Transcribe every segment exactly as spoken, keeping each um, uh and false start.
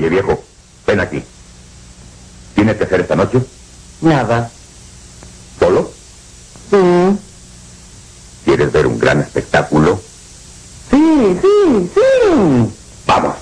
Oye, viejo, ven aquí. ¿Tienes que hacer esta noche? Nada. ¿Solo? Sí. ¿Quieres ver un gran espectáculo? Sí, sí, sí. Vamos.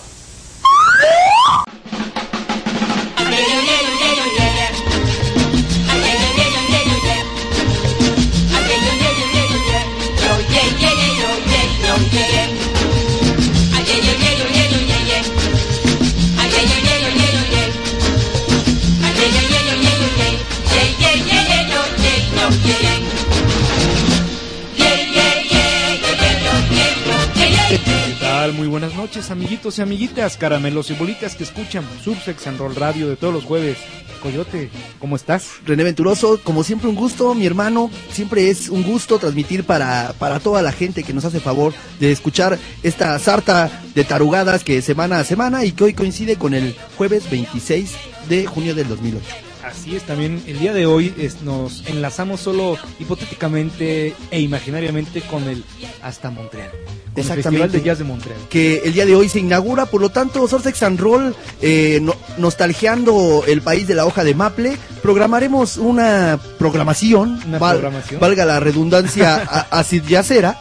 Muy buenas noches, amiguitos y amiguitas, caramelos y bolitas que escuchan Surfex and Roll Radio de todos los jueves. Coyote, ¿cómo estás? René Venturoso, como siempre un gusto, mi hermano, siempre es un gusto transmitir para, para toda la gente que nos hace favor de escuchar esta sarta de tarugadas que semana a semana y que hoy coincide con el jueves veintiséis de junio del dos mil ocho. Así es, también el día de hoy es, nos enlazamos solo hipotéticamente e imaginariamente con el Hasta Montreal. Con el Festival de Jazz de Montreal. Que el día de hoy se inaugura, por lo tanto, Surfex and Roll, eh, no, nostalgiando el país de la hoja de maple, programaremos una programación, ¿Una val, programación? valga la redundancia, acid jazzera,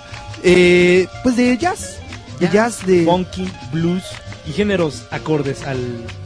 eh, pues de jazz, de jazz, jazz, de... funky, blues y géneros acordes al...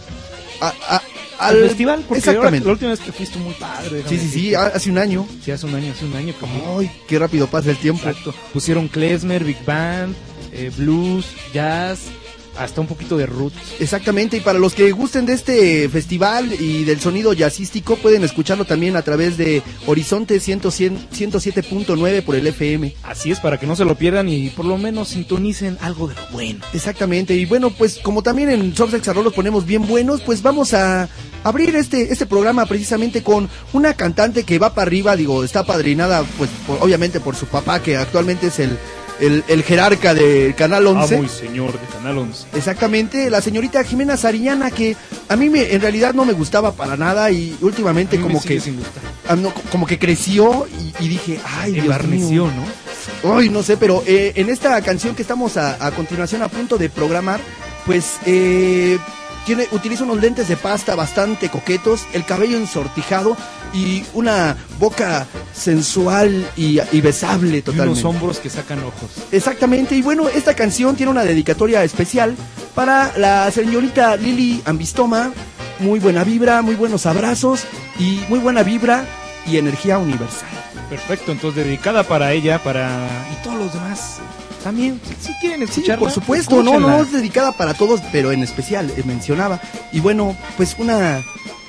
A, a, al, al festival, porque exactamente. Ahora, la última vez que fuiste muy padre. Sí, sí, sí, hace un año. Sí, hace un año, hace un año. Como... Ay, qué rápido pasa el tiempo. Exacto. Pusieron klezmer, big band, eh, blues, jazz, hasta un poquito de roots. Exactamente, y para los que gusten de este festival y del sonido jazzístico, pueden escucharlo también a través de Horizonte ciento siete punto nueve por el F M. Así es, para que no se lo pierdan y por lo menos sintonicen algo de lo bueno. Exactamente, y bueno, pues como también en Surfex and Roll los ponemos bien buenos, pues vamos a abrir este, este programa precisamente con una cantante que va para arriba, digo, está padrinada pues por, obviamente por su papá, que actualmente es el... El, el jerarca de Canal once. Amo y señor de Canal once. Exactamente, la señorita Jimena Sariñana, que a mí me, en realidad no me gustaba para nada y últimamente como que ah, no, como que creció y, y dije, ay, Dios mío, ¿no? Ay, no sé, pero eh, en esta canción que estamos a, a continuación a punto de programar, pues eh, tiene, utiliza unos lentes de pasta bastante coquetos, el cabello ensortijado y una boca sensual y, y besable totalmente. Y unos hombros que sacan ojos. Exactamente, y bueno, esta canción tiene una dedicatoria especial para la señorita Lili Ambistoma. Muy buena vibra, muy buenos abrazos y muy buena vibra y energía universal. Perfecto, entonces dedicada para ella, para... y todos los demás también, si, si quieren escucharla. Sí, por supuesto, no, no es dedicada para todos, pero en especial, eh, mencionaba. Y bueno, pues una...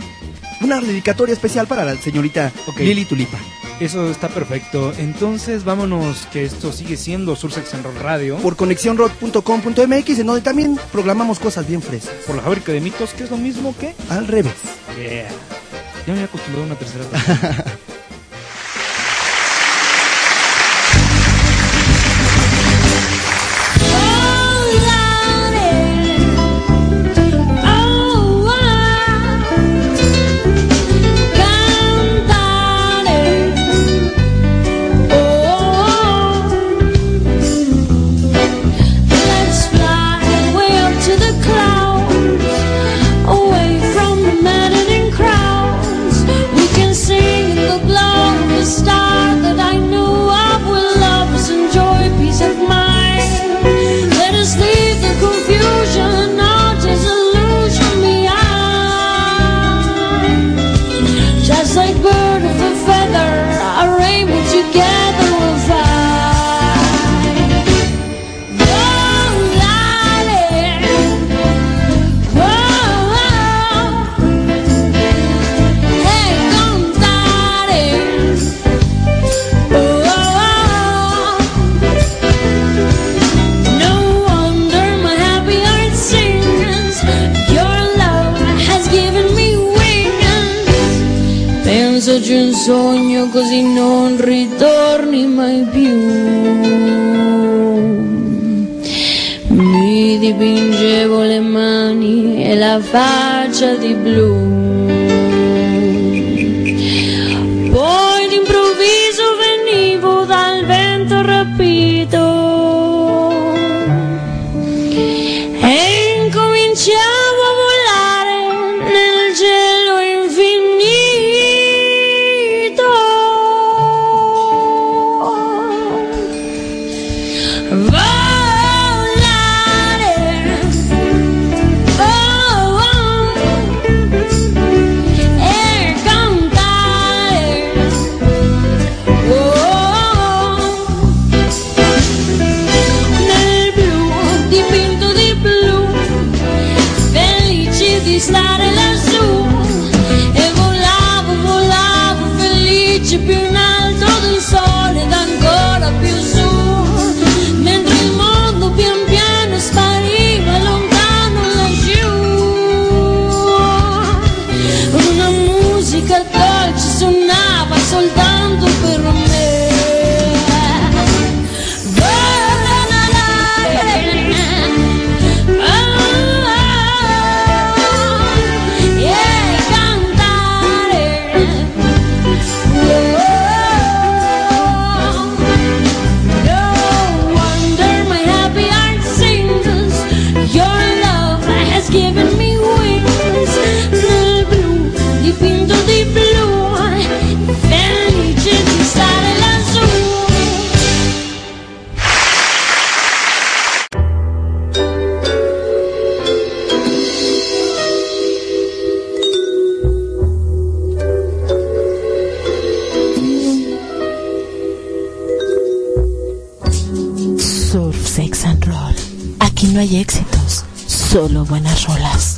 Una dedicatoria especial para la señorita okay. Lili Tulipa. Eso está perfecto. Entonces vámonos, que esto sigue siendo Surfex and Roll Radio. Por conexión rock punto com punto m x, en donde también programamos cosas bien frescas. Por la fábrica de mitos, que es lo mismo que... Al revés. Yeah. Ya me he acostumbrado a una tercera vez. C'è un sogno così non ritorni mai più. Mi dipingevo le mani e la faccia di blu. Poi d'improvviso venivo dal vento rapito e incominciavo a volare. di stare lassù e volavo, volavo felice più in alto del sole ed ancora più su, mentre il mondo pian piano spariva lontano laggiù. Una musica dolce suonava soltanto per me. No hay éxitos, solo buenas rolas.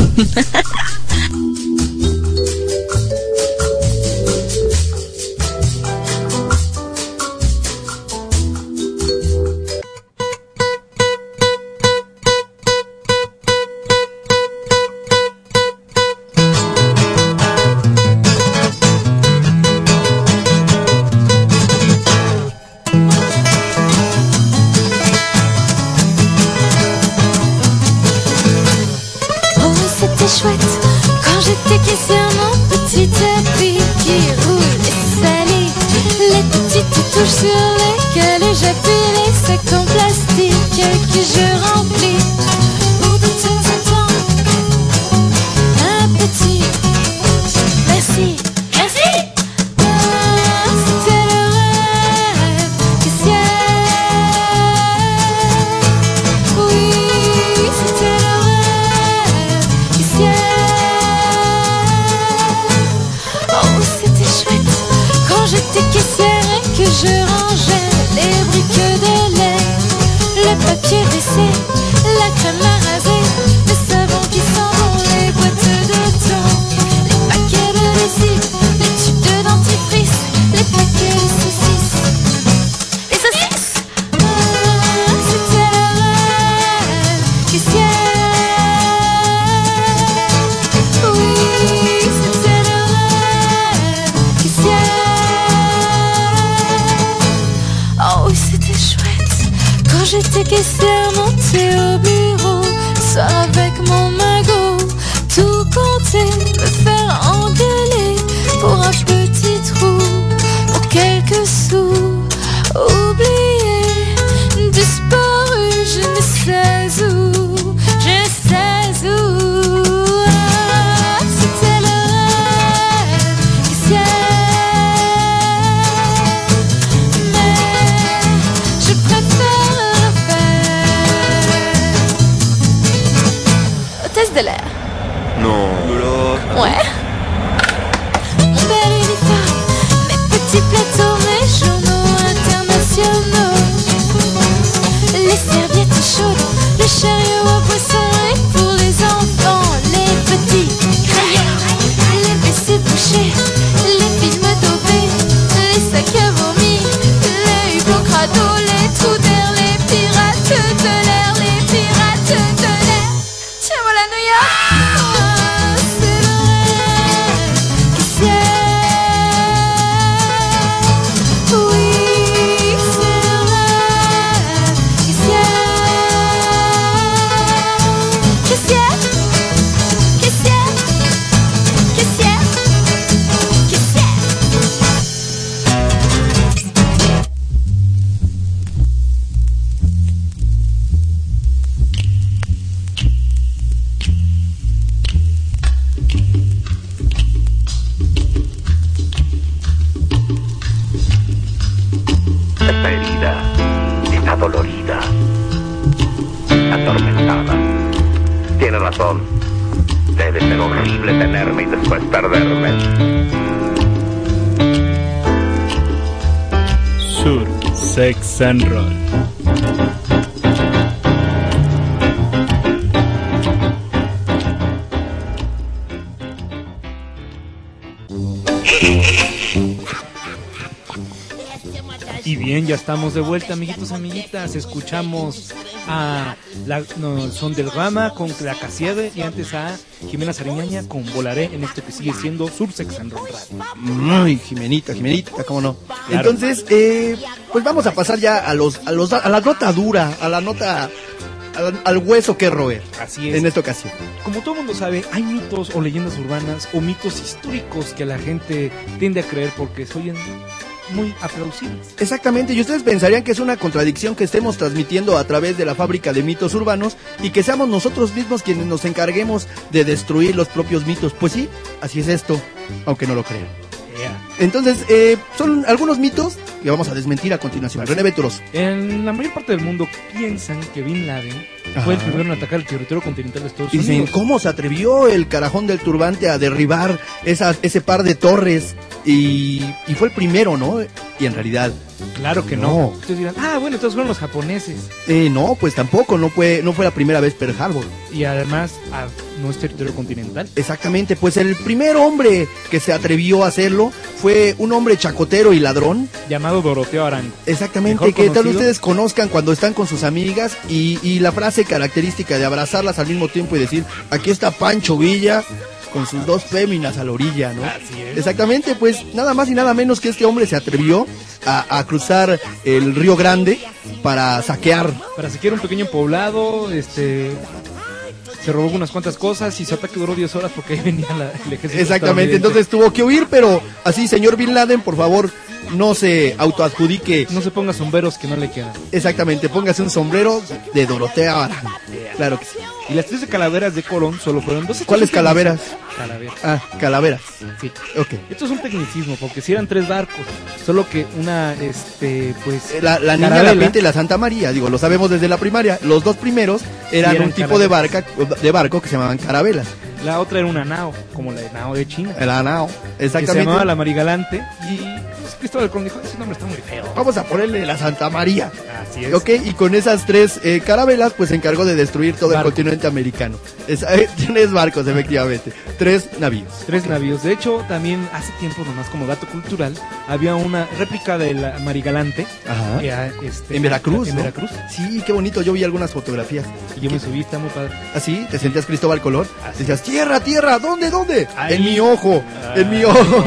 Sur Sex and Roll. Y bien, ya estamos de vuelta, amiguitos, amiguitas. Escuchamos a la no, Son del Rama con La Casieve y antes a Jimena Sariñaña con Volaré en esto que sigue siendo Sursex and Roll Radio. Ay, Jimenita, Jimenita, cómo no. Claro. Entonces, eh, pues vamos a pasar ya a los, a los, a la nota dura, a la nota, al, al hueso que roer. Así es. En esta ocasión. Como todo el mundo sabe, hay mitos o leyendas urbanas o mitos históricos que la gente tiende a creer porque se oyen muy aplausibles. Exactamente, y ustedes pensarían que es una contradicción que estemos transmitiendo a través de la fábrica de mitos urbanos y que seamos nosotros mismos quienes nos encarguemos de destruir los propios mitos. Pues sí, así es esto, aunque no lo crean. Yeah. Entonces, eh, son algunos mitos que vamos a desmentir a continuación. René Venturoso. En la mayor parte del mundo piensan que Bin Laden Ajá. fue el primero en atacar el territorio continental de Estados Unidos. Dicen, ¿cómo se atrevió el carajón del turbante a derribar esa, ese par de torres? Y, y fue el primero, ¿no? Y en realidad... Claro que no. no. Ustedes dirán, ah, bueno, entonces fueron los japoneses. Eh, no, pues tampoco, no fue, no fue la primera vez Pearl Harbor. Y además, ah, no es territorio continental. Exactamente, pues el primer hombre que se atrevió a hacerlo fue un hombre chacotero y ladrón. Llamado Doroteo Arango. Exactamente, que conocido. Tal vez ustedes conozcan cuando están con sus amigas y, y la frase característica de abrazarlas al mismo tiempo y decir, aquí está Pancho Villa con sus dos féminas a la orilla, ¿no? Así es. Exactamente, pues nada más y nada menos que este hombre se atrevió a, a cruzar el Río Grande para saquear. Para saquear un pequeño poblado, este... se robó unas cuantas cosas y su ataque duró diez horas porque ahí venía la, el ejército. Exactamente, entonces tuvo que huir, pero así, señor Bin Laden, por favor, no se autoadjudique. No se ponga sombreros que no le quedan. Exactamente, póngase un sombrero de Dorotea Arango. Claro que sí. Y las trece calaveras de Colón solo fueron dos. ¿Cuáles calaveras? Calaveras. Ah, calaveras. Sí. Ok. Esto es un tecnicismo, porque si eran tres barcos, solo que una, este, pues... La, la Niña, la Pinta y la Santa María, digo, lo sabemos desde la primaria. Los dos primeros eran, sí, eran un tipo de, barca, de barco que se llamaban carabelas. La otra era una nao, como la nao de China. La nao, exactamente. Que se llamaba la Marigalante y pues, Cristóbal Colón dijo, ese nombre está muy feo. Vamos a ponerle la Santa María. Así es. Ok, y con esas tres eh, carabelas, pues se encargó de destruir todo Barco. el continente americano. Es, eh, tres barcos, efectivamente. Tres navíos. Tres navíos. De hecho, también hace tiempo, nomás como dato cultural, había una réplica de la Marigalante. Ajá. Eh, este, en Veracruz, En ¿no? Veracruz. Sí, qué bonito. Yo vi algunas fotografías. Y yo me subí, está muy padre. ¿Ah, sí? ¿Te sentías Cristóbal Colón? Así. Decías, tierra, tierra, ¿dónde, dónde? Ahí. En mi ojo, ah, en mi ojo.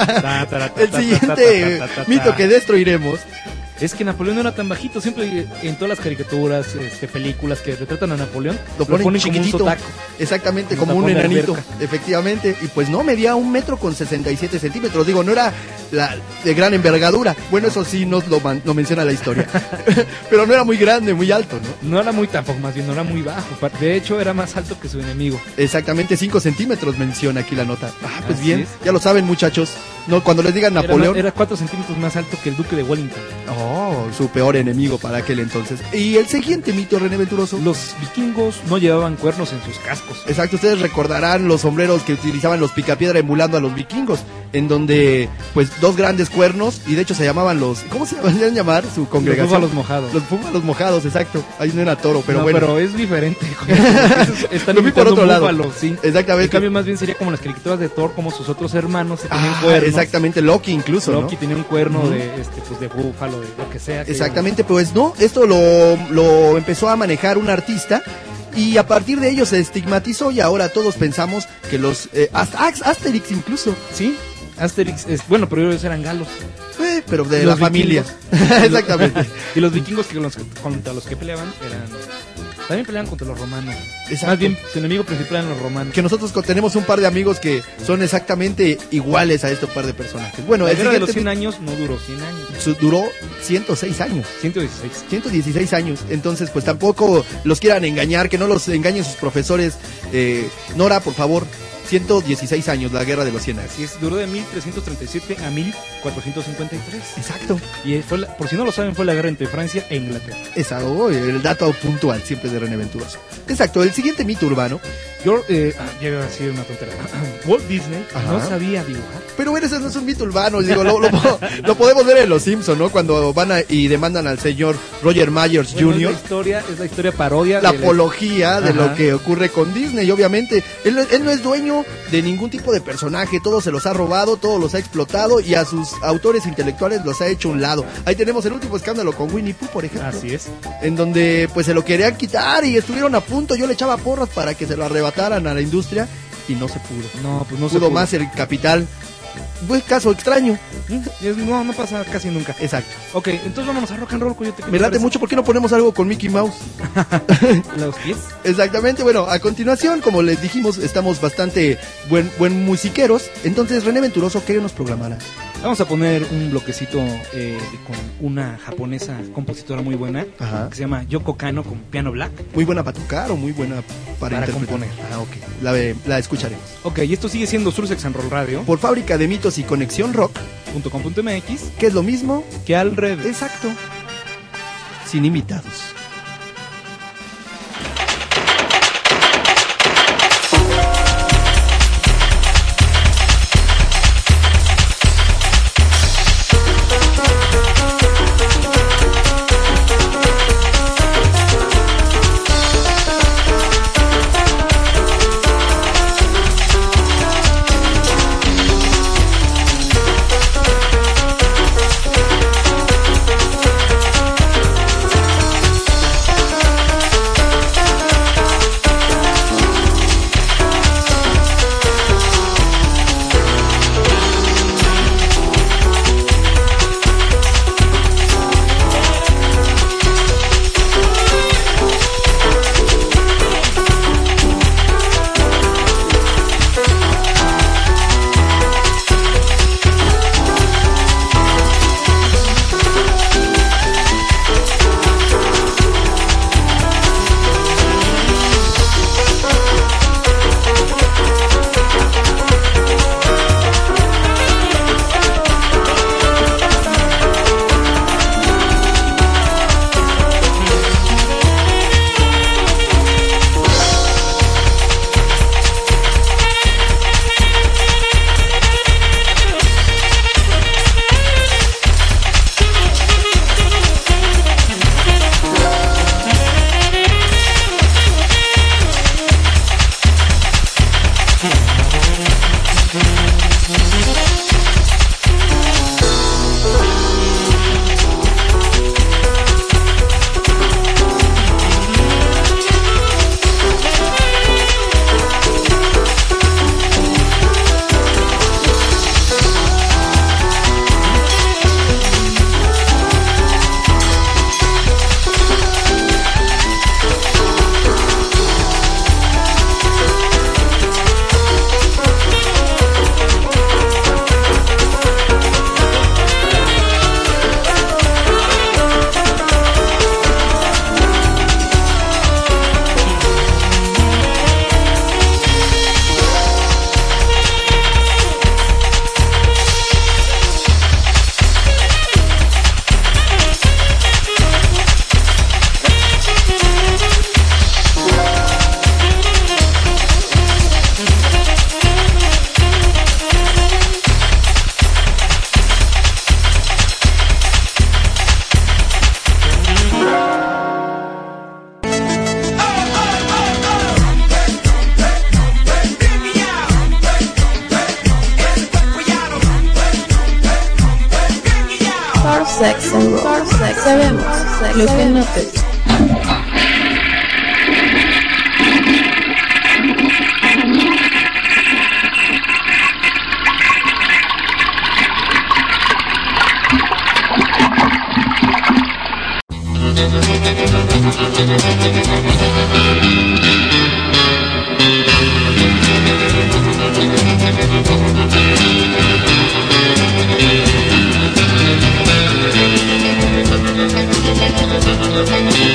El siguiente mito que destruiremos. Es que Napoleón no era tan bajito, siempre en todas las caricaturas, este, películas que retratan a Napoleón, lo ponen, lo ponen chiquitito, como un sotaco. Exactamente, como un enanito, efectivamente, y pues no, medía un metro con sesenta y siete centímetros, digo, no era la, de gran envergadura, bueno, eso sí nos lo, man, lo menciona la historia, pero no era muy grande, muy alto, ¿no? No era muy tampoco, más bien no era muy bajo, de hecho era más alto que su enemigo. Exactamente, cinco centímetros menciona aquí la nota. Ah, pues Así bien, es. Ya lo saben, muchachos, no, cuando les digan Napoleón. Era, era cuatro centímetros más alto que el duque de Wellington. Oh, su peor enemigo para aquel entonces. Y el siguiente mito, René Venturoso. Los vikingos no llevaban cuernos en sus cascos. Exacto, ustedes recordarán los sombreros que utilizaban los picapiedra emulando a los vikingos, en donde, pues, dos grandes cuernos, y de hecho se llamaban los, ¿cómo se llaman llamar? Su congregación. Los búfalos mojados. Los búfalos mojados, exacto. Ahí no era toro, pero no, bueno. pero es diferente. Están Lo vi por otro lado. Búfalos, sí. Exactamente. En cambio, más bien sería como las caricaturas de Thor, como sus otros hermanos que tenían ah, cuernos. Exactamente, Loki incluso, Loki ¿no? tenía un cuerno uh-huh. de, este, pues, de búfalo, de lo que sea. Que exactamente, era... pues no, esto lo, lo empezó a manejar un artista y a partir de ello se estigmatizó y ahora todos pensamos que los eh, Asterix incluso. Sí, Asterix, es, bueno, pero ellos eran galos. Eh, pero de la familia. Exactamente. Y los vikingos que los, contra los que peleaban eran... También peleaban contra los romanos. Exacto. Más bien, su enemigo principal eran los romanos. Que nosotros tenemos un par de amigos que son exactamente iguales a estos par de personajes. Bueno, la el guerra de los cien años no duró cien años. Su, duró ciento seis años. ciento dieciséis. ciento dieciséis años. Entonces, pues tampoco los quieran engañar, que no los engañen sus profesores. Eh, Nora, por favor. ciento dieciséis años, la guerra de los cien años. Así es, duró de mil trescientos treinta y siete a mil cuatrocientos cincuenta y tres. Exacto. Y fue la, por si no lo saben, fue la guerra entre Francia e Inglaterra. Exacto, el dato puntual siempre de René Venturoso. Exacto, el siguiente mito urbano Yo, eh, ah, ya iba a decir una tontería. Walt Disney Ajá. no sabía dibujar. Pero bueno, ese no es un mito urbano, digo, lo, lo, lo podemos ver en Los Simpson, ¿no? Cuando van a, y demandan al señor Roger Myers Bueno, junior Es la historia, es la historia parodia. La de apología de Ajá. lo que ocurre con Disney, obviamente. Él, no- él no es dueño de ningún tipo de personaje, todos se los ha robado, todos los ha explotado y a sus autores intelectuales los ha hecho a un lado. Ahí tenemos el último escándalo con Winnie Pooh, por ejemplo. Así es. En donde pues se lo querían quitar y estuvieron a punto, yo le echaba porras para que se lo arrebataran a la industria y no se pudo. No, pues no se pudo pudo. más el capital. Buen caso extraño. Es- No, no pasa casi nunca. Exacto. Ok, entonces vámonos a rock and roll, Coyote. ¿qué Me te late parece? mucho, ¿por qué no ponemos algo con Mickey Mouse? Los pies. Exactamente, bueno, a continuación, como les dijimos, estamos bastante buen, buen musiqueros. Entonces, René Venturoso, ¿qué nos programará? Vamos a poner un bloquecito eh, con una japonesa compositora muy buena Ajá. que se llama Yoko Kano con piano black. ¿Muy buena para tocar o muy buena para, Para interpretar? componer. Ah, ok, la, ve- la escucharemos. Ok, y esto sigue siendo Sursex and Roll Radio Por Fábrica de Mitos y Conexión Rock, punto com punto m x, que es lo mismo, que al revés. exacto, sin invitados. Sex and Roll. Sabemos lo que no te... Thank you.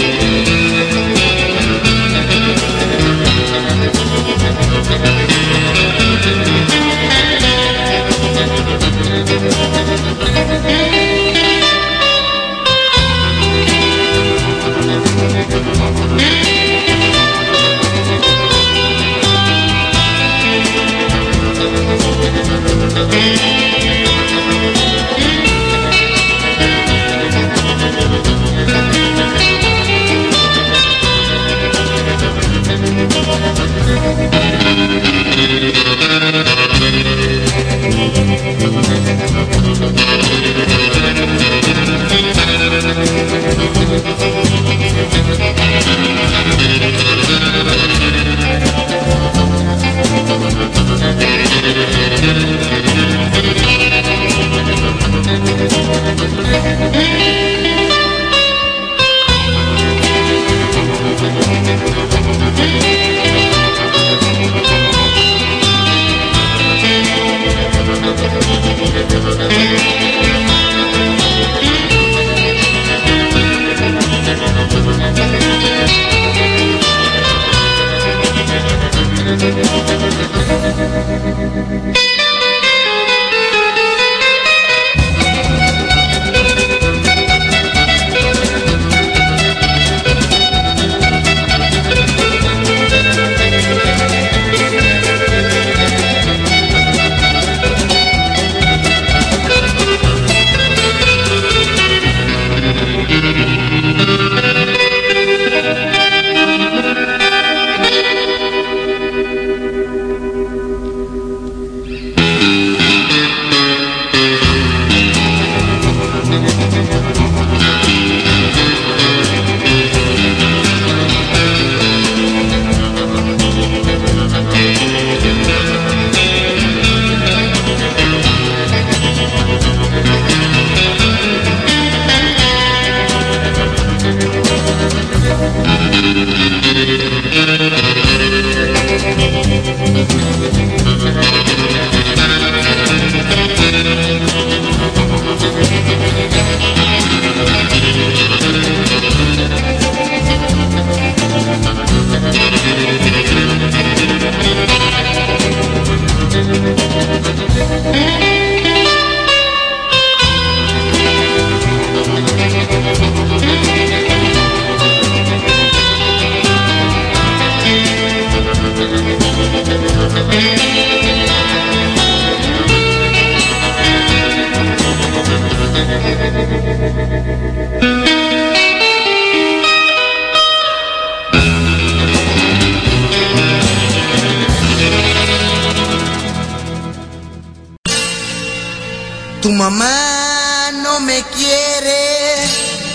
Tu mamá no me quiere,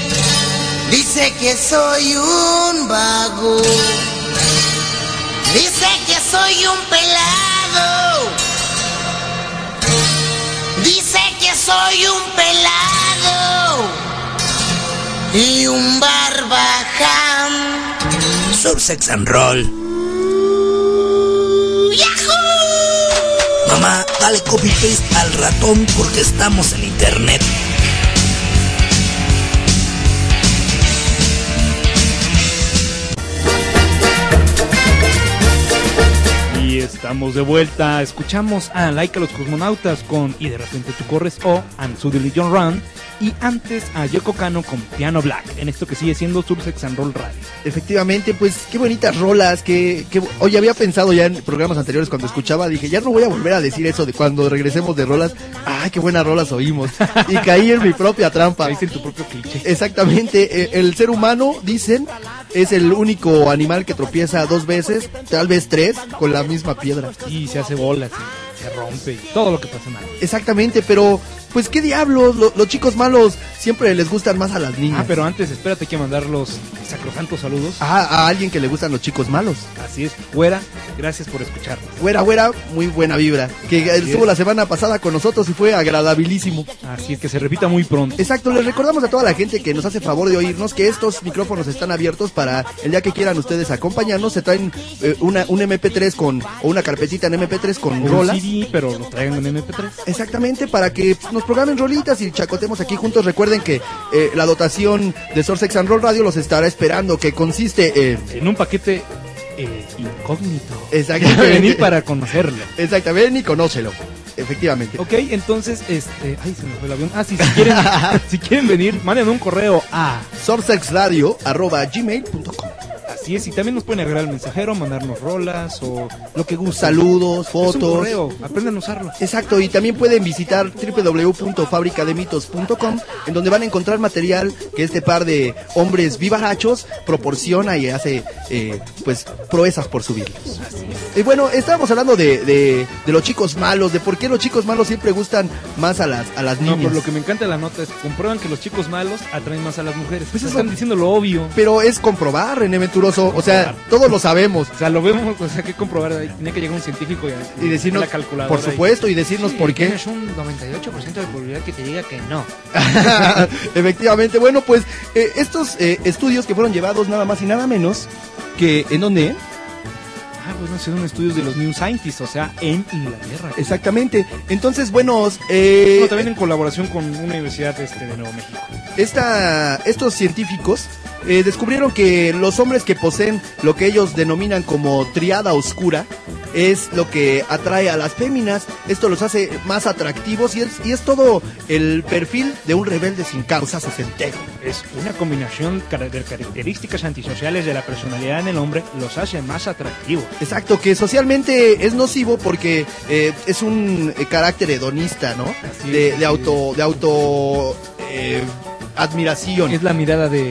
dice que soy un vago, dice que soy un pelado, dice que soy un pelado y un barbaján. Sur Sex and Roll. Mamá, dale copy paste al ratón porque estamos en internet. Y estamos de vuelta. Escuchamos a Laika los Cosmonautas con Y de repente tú corres o And Suddenly John Run. Y antes a Yoko Kanno con Piano Black, en esto que sigue siendo Sur Sex and Roll Radio. Efectivamente, pues qué bonitas rolas, que, que oye, había pensado ya en programas anteriores cuando escuchaba, dije, ya no voy a volver a decir eso de cuando regresemos de rolas, ay, qué buenas rolas oímos, y caí en mi propia trampa. Caíste en tu propio cliché. Exactamente, el ser humano, dicen, es el único animal que tropieza dos veces, tal vez tres, con la misma piedra. Y se hace bolas, se rompe, y todo lo que pasa mal. Exactamente, pero... pues qué diablos, lo, los chicos malos siempre les gustan más a las niñas. Ah, pero antes, espérate, hay que mandar los sacrosantos saludos. Ah, a alguien que le gustan los chicos malos. Así es, Güera, gracias por escucharnos. Güera, Güera, muy buena vibra. Que Así estuvo es. La semana pasada con nosotros y fue agradabilísimo. Así es, que se repita muy pronto. Exacto, les recordamos a toda la gente que nos hace favor de oírnos que estos micrófonos están abiertos para el día que quieran ustedes acompañarnos. Se traen eh, una, un eme pe tres con, o una carpetita en eme pe tres con o rolas. Un C D, pero lo traigan en eme pe tres. Exactamente, para que pues, nos programen rolitas y chacotemos aquí juntos. Recuerden que eh, la dotación de Sur Sex and Roll Radio los estará esperando, que consiste en... En un paquete eh, incógnito. Exactamente. Venir para conocerlo. Exactamente, ven y conócelo. Efectivamente. Ok, entonces, este... ay, se me fue el avión. Ah, sí, si quieren, si quieren venir, manden un correo a sursexradio arroba gmail punto com. Así es, y también nos pueden agregar el mensajero, mandarnos rolas o lo que gusten. Saludos, fotos. Es un correo, aprendan a usarlo. Exacto, y también pueden visitar doble u doble u doble u punto fábrica de mitos punto com, en donde van a encontrar material que este par de hombres vivarachos proporciona y hace, eh, pues, proezas por subirlos. Así es. Y bueno, estábamos hablando de, de, de los chicos malos, de por qué los chicos malos siempre gustan más a las, a las niñas. No, por lo que me encanta la nota es que comprueban que los chicos malos atraen más a las mujeres. Pues están diciendo lo obvio. Pero es comprobar, René Venturoso. pasó, o sea, todos lo sabemos. O sea, lo vemos, o sea, que comprobar, ahí tenía que llegar un científico y, Y decirnos, la calculadora por supuesto, y decirnos Sí, por qué. Tienes un noventa y ocho por ciento de probabilidad que te diga que no. Efectivamente, bueno, pues eh, estos eh, estudios que fueron llevados nada más y nada menos que, ¿en dónde? Ah, pues no sé, son estudios de los New Scientists, o sea, en Inglaterra. Exactamente. Entonces, bueno, eh, Bueno, también en colaboración con una universidad este, de Nuevo México. esta, estos científicos eh, descubrieron que los hombres que poseen lo que ellos denominan como triada oscura es lo que atrae a las féminas. Esto los hace más atractivos y es, y es todo el perfil de un rebelde sin causa sesentero. Es una combinación cara- de características antisociales de la personalidad en el hombre, los hace más atractivos. Exacto, que socialmente es nocivo porque eh, es un eh, carácter hedonista, ¿no? Así de, es, de así auto, de auto eh, admiración. Es la mirada de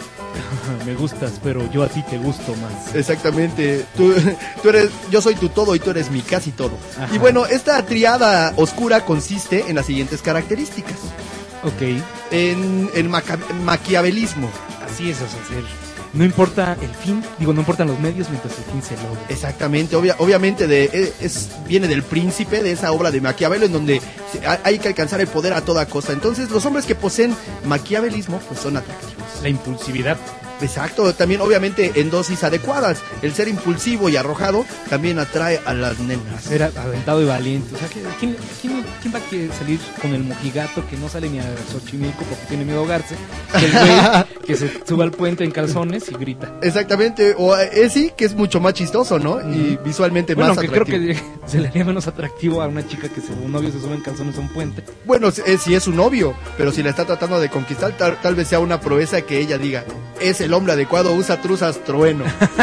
me gustas, pero yo a ti te gusto más. Exactamente, tú, tú eres, yo soy tu todo y tú eres mi casi todo. Ajá. Y bueno, esta triada oscura consiste en las siguientes características. Ok, En el maca- maquiavelismo. así es, o sea, ser- no importa el fin, digo, no importan los medios mientras el fin se logre. Exactamente, obvia- obviamente de, eh, es, viene del príncipe, de esa obra de Maquiavelo, en donde se- ha- hay que alcanzar el poder a toda costa. Entonces, los hombres que poseen maquiavelismo, pues son atractivos. La impulsividad. Exacto, también obviamente en dosis adecuadas. El ser impulsivo y arrojado también atrae a las nenas. Ser aventado y valiente. O sea, ¿quién, quién, quién, quién va a querer salir con el mojigato que no sale ni a Xochimilco porque tiene miedo a ahogarse? Que el güey que se suba al puente en calzones y grita. Exactamente, o eh, sí, que es mucho más chistoso, ¿no? Y visualmente Bueno, más aunque atractivo. creo que se le haría menos atractivo a una chica que su novio se sube en calzones a un puente. Bueno, si es, si es su novio, pero si la está tratando de conquistar, tal, tal vez sea una proeza que ella diga, es el hombre adecuado, usa truzas trueno.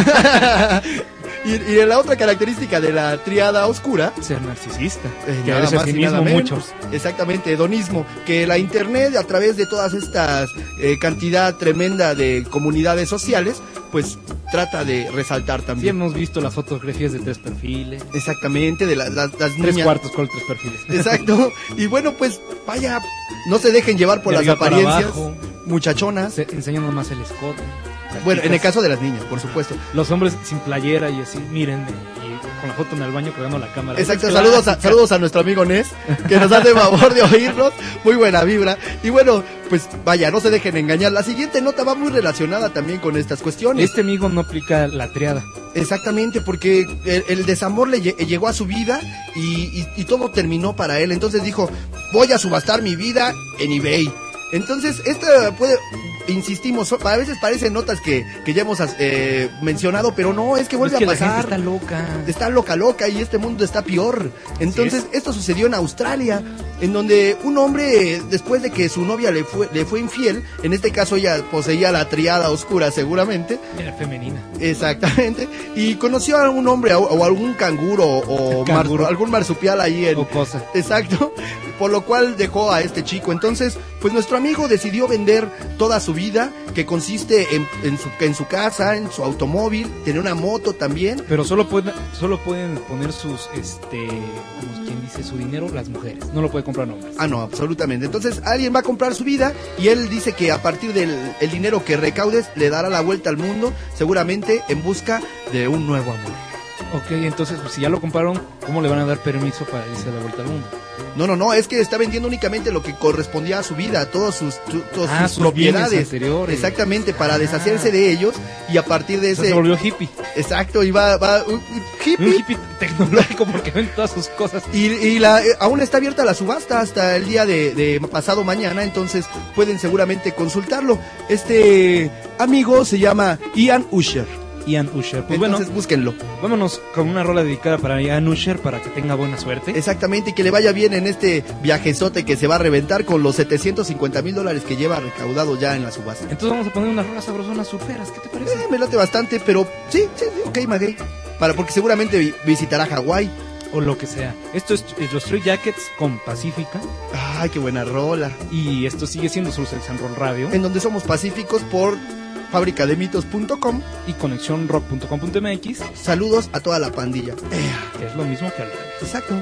y, y la otra característica de la triada oscura, Ser narcisista. eh, que a nada veces más y sí nada mismo menos, muchos. exactamente, hedonismo, que la internet a través de todas estas eh, cantidad tremenda de comunidades sociales, pues trata de resaltar Sí también. hemos visto las fotografías de tres perfiles. Exactamente, de la- las, las Tres niñas. cuartos con tres perfiles. Exacto. Y bueno, pues vaya, no se dejen llevar por De las arriba para apariencias, abajo. muchachonas. Se- enseñando más el escote. Las Bueno, en el chicas, caso de las niñas, por supuesto. los hombres sin playera y así, miren, y con la foto en el baño pegando la cámara. Exacto, Es saludos a, clásica. saludos a nuestro amigo Nes, que nos hace favor de oírnos. Muy buena vibra. Y bueno, pues vaya, no se dejen engañar. La siguiente nota va muy relacionada también con estas cuestiones. Este amigo no aplica la triada. Exactamente, porque el, el desamor le lle- llegó a su vida y, y- y todo terminó para él. Entonces dijo, voy a subastar mi vida en eBay. Entonces, esta puede, insistimos, so- a veces parecen notas que, que ya hemos eh, mencionado, pero no, es que vuelve Es que a la gente pasar. está loca. Está loca, loca, y este mundo está peor. Entonces, esto sucedió en Australia, en donde un hombre, después de que su novia le fue, le fue infiel, en este caso ella poseía la triada oscura seguramente, Era femenina. exactamente, y conoció a un hombre o, o algún canguro o mar- Canguro. algún marsupial ahí en... O cosa. Exacto, por lo cual dejó a este chico. Entonces, pues nuestro amigo decidió vender toda su vida, que consiste en, en, su, en su casa, en su automóvil, tener una moto también. Pero solo pueden, solo pueden poner sus, este, como quien dice, su dinero las mujeres. No lo puede comprar hombres. Ah, no, absolutamente. Entonces, alguien va a comprar su vida y él dice que a partir del el dinero que recaudes le dará la vuelta al mundo, seguramente en busca de un nuevo amor. Ok, entonces, pues, si ya lo compraron, ¿cómo le van a dar permiso para irse a la vuelta al mundo? No, no, no, es que está vendiendo únicamente lo que correspondía a su vida, todas sus, tu- todas Ah, sus sus bienes propiedades. anteriores. Exactamente, para Ah. deshacerse de ellos y a partir de O sea, ese... se volvió hippie. Exacto, y va, va un, un Un hippie. hippie tecnológico porque ven todas sus cosas. Y, y la, eh, aún está abierta la subasta hasta el día de, de pasado mañana, entonces pueden seguramente consultarlo. Este amigo se llama Ian Usher. Ian Usher. Pues Entonces bueno, búsquenlo. vámonos con una rola dedicada para Ian Usher para que tenga buena suerte. Exactamente, y que le vaya bien en este viajezote que se va a reventar con los setecientos cincuenta mil dólares que lleva recaudado ya en la subasta. Entonces vamos a poner unas rolas sabrosonas superas. ¿Qué te parece? Eh, me late bastante, pero sí, sí, sí, ok, maguey. Para, porque seguramente vi- visitará Hawái. O lo que sea. Esto es eh, los Stray Jackets con Pacífica. Ay, qué buena rola. Y esto sigue siendo su Sex and Roll Radio. En donde somos pacíficos por fábrica de mitos punto com. Y conexión rock punto com punto m x. Saludos a toda la pandilla. Que es lo mismo que al revés. Exacto.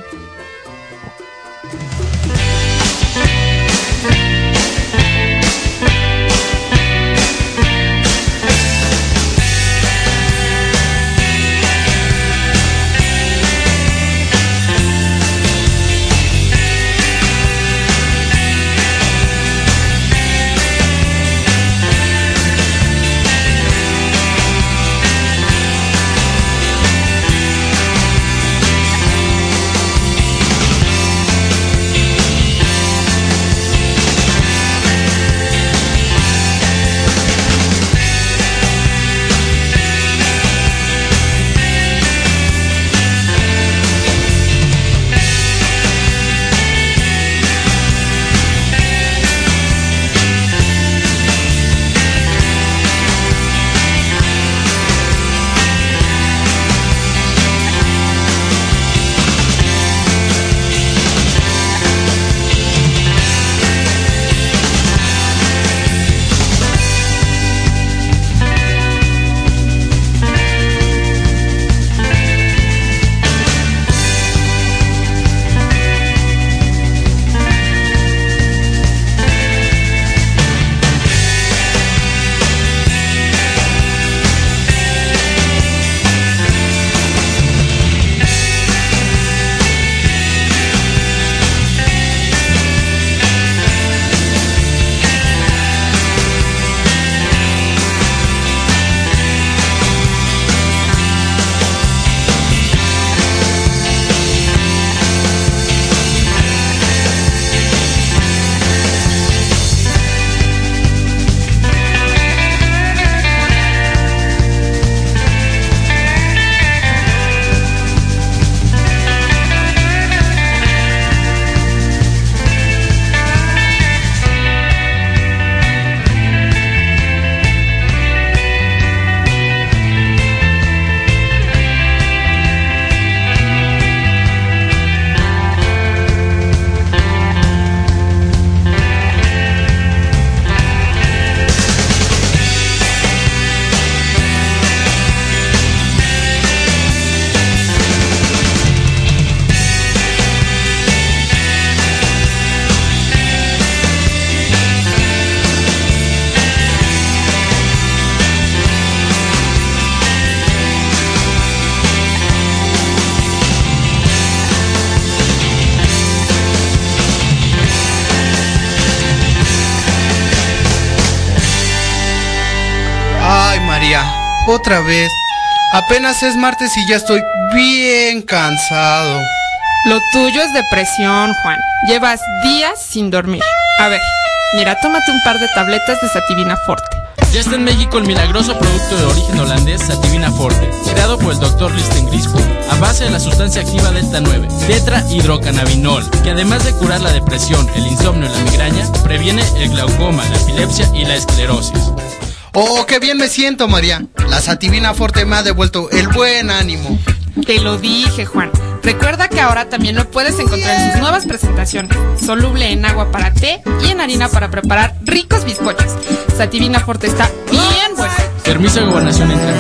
otra vez. Apenas es martes y ya estoy bien cansado. Lo tuyo es depresión, Juan. Llevas días sin dormir. A ver, mira, tómate un par de tabletas de Sativina Forte. Ya está en México el milagroso producto de origen holandés Sativina Forte, creado por el doctor Listen Grisco, a base de la sustancia activa Delta nueve, tetrahidrocannabinol, que además de curar la depresión, el insomnio y la migraña, previene el glaucoma, la epilepsia y la esclerosis. ¡Oh, qué bien me siento, María! La Sativina Forte me ha devuelto el buen ánimo. Te lo dije, Juan. Recuerda que ahora también lo puedes encontrar en sus nuevas presentaciones, soluble en agua para té y en harina para preparar ricos bizcochos. Sativina Forte está bien buena. Permiso de gobernación entre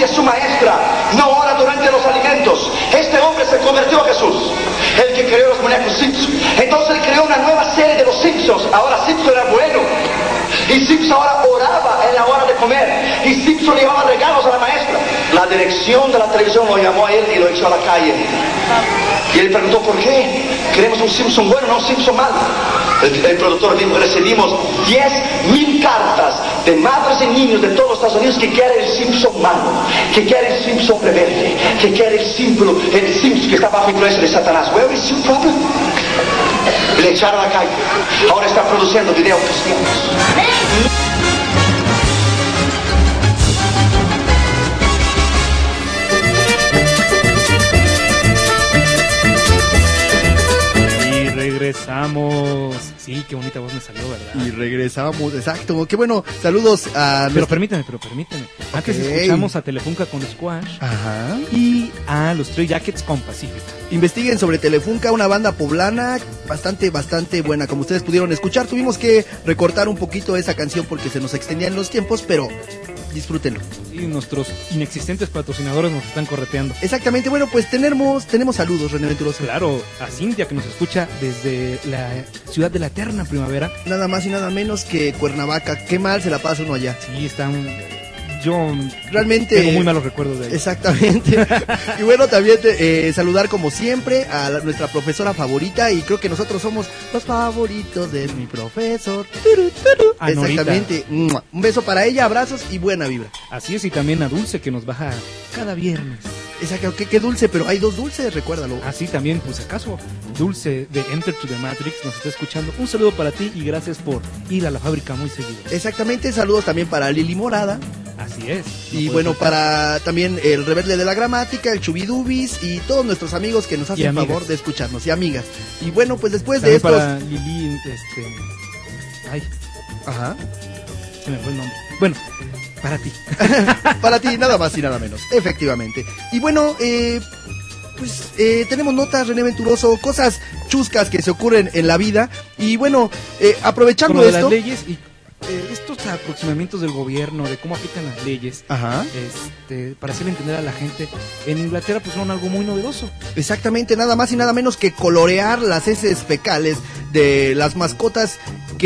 hacia su maestra, no ora durante los alimentos. Este hombre se convirtió a Jesús, el que creó los muñecos Simpson. Entonces él creó una nueva serie de los Simpsons. Ahora Simpson era bueno. Y Simpson ahora oraba en la hora de comer. Y Simpson llevaba regalos a la maestra. La dirección de la televisión lo llamó a él y lo echó a la calle. Y él preguntó por qué. Queremos un Simpson bueno, no un Simpson malo. El, el productor dijo, recibimos diez mil cartas de madres y niños de todos los Estados Unidos que quieren el Simpson malo, que quieren el Simpson rebelde, que quieren el símbolo, el Simpson que está bajo influencia de Satanás. Where is your problem? Le echaron a la calle. Ahora está produciendo videos cristianos. Regresamos. Sí, qué bonita voz me salió, ¿verdad? Y regresamos, exacto. Qué bueno, saludos a... Pero permíteme, pero permíteme. Antes Okay. escuchamos a Telefunca con Squash. Ajá. Y a los Stray Jackets con Pacific. Investiguen sobre Telefunca, una banda poblana bastante, bastante buena. Como ustedes pudieron escuchar, tuvimos que recortar un poquito esa canción porque se nos extendían los tiempos, pero disfrútenlo. Y nuestros inexistentes patrocinadores nos están correteando. Exactamente, bueno, pues tenemos, tenemos saludos, René Venturoso. Claro, a Cintia que nos escucha desde la ciudad de la eterna primavera. Nada más y nada menos que Cuernavaca. Qué mal se la pasa uno allá. Sí, están... Yo realmente tengo muy malos recuerdos de ahí. Exactamente. Y bueno, también te, eh, saludar como siempre a la, nuestra profesora favorita, y creo que nosotros somos los favoritos de mi profesor. Turu, turu. Exactamente. Un beso para ella, abrazos y buena vibra. Así es, y también a Dulce que nos baja cada viernes. Exacto, qué, qué dulce, pero hay dos dulces, recuérdalo. Así también, pues acaso, Dulce de Enter to the Matrix nos está escuchando. Un saludo para ti y gracias por ir a la fábrica muy seguido. Exactamente, saludos también para Lili Morada. Así es. No y bueno, faltar. Para también el Rebelde de la Gramática, el Chubidubis y todos nuestros amigos que nos hacen favor de escucharnos, y amigas. Y bueno, pues después también de estos... para Lili, este... Ay. Ajá. Se me fue el nombre. Bueno... Para ti. Para ti, nada más y nada menos, efectivamente. Y bueno, eh, pues eh, tenemos notas, René Venturoso, cosas chuscas que se ocurren en la vida. Y bueno, eh, aprovechando Con lo de esto... las leyes y eh, estos aproximamientos del gobierno, de cómo aplican las leyes, Ajá. este, para hacerle entender a la gente, en Inglaterra pues son algo muy novedoso. Exactamente, nada más y nada menos que colorear las heces fecales de las mascotas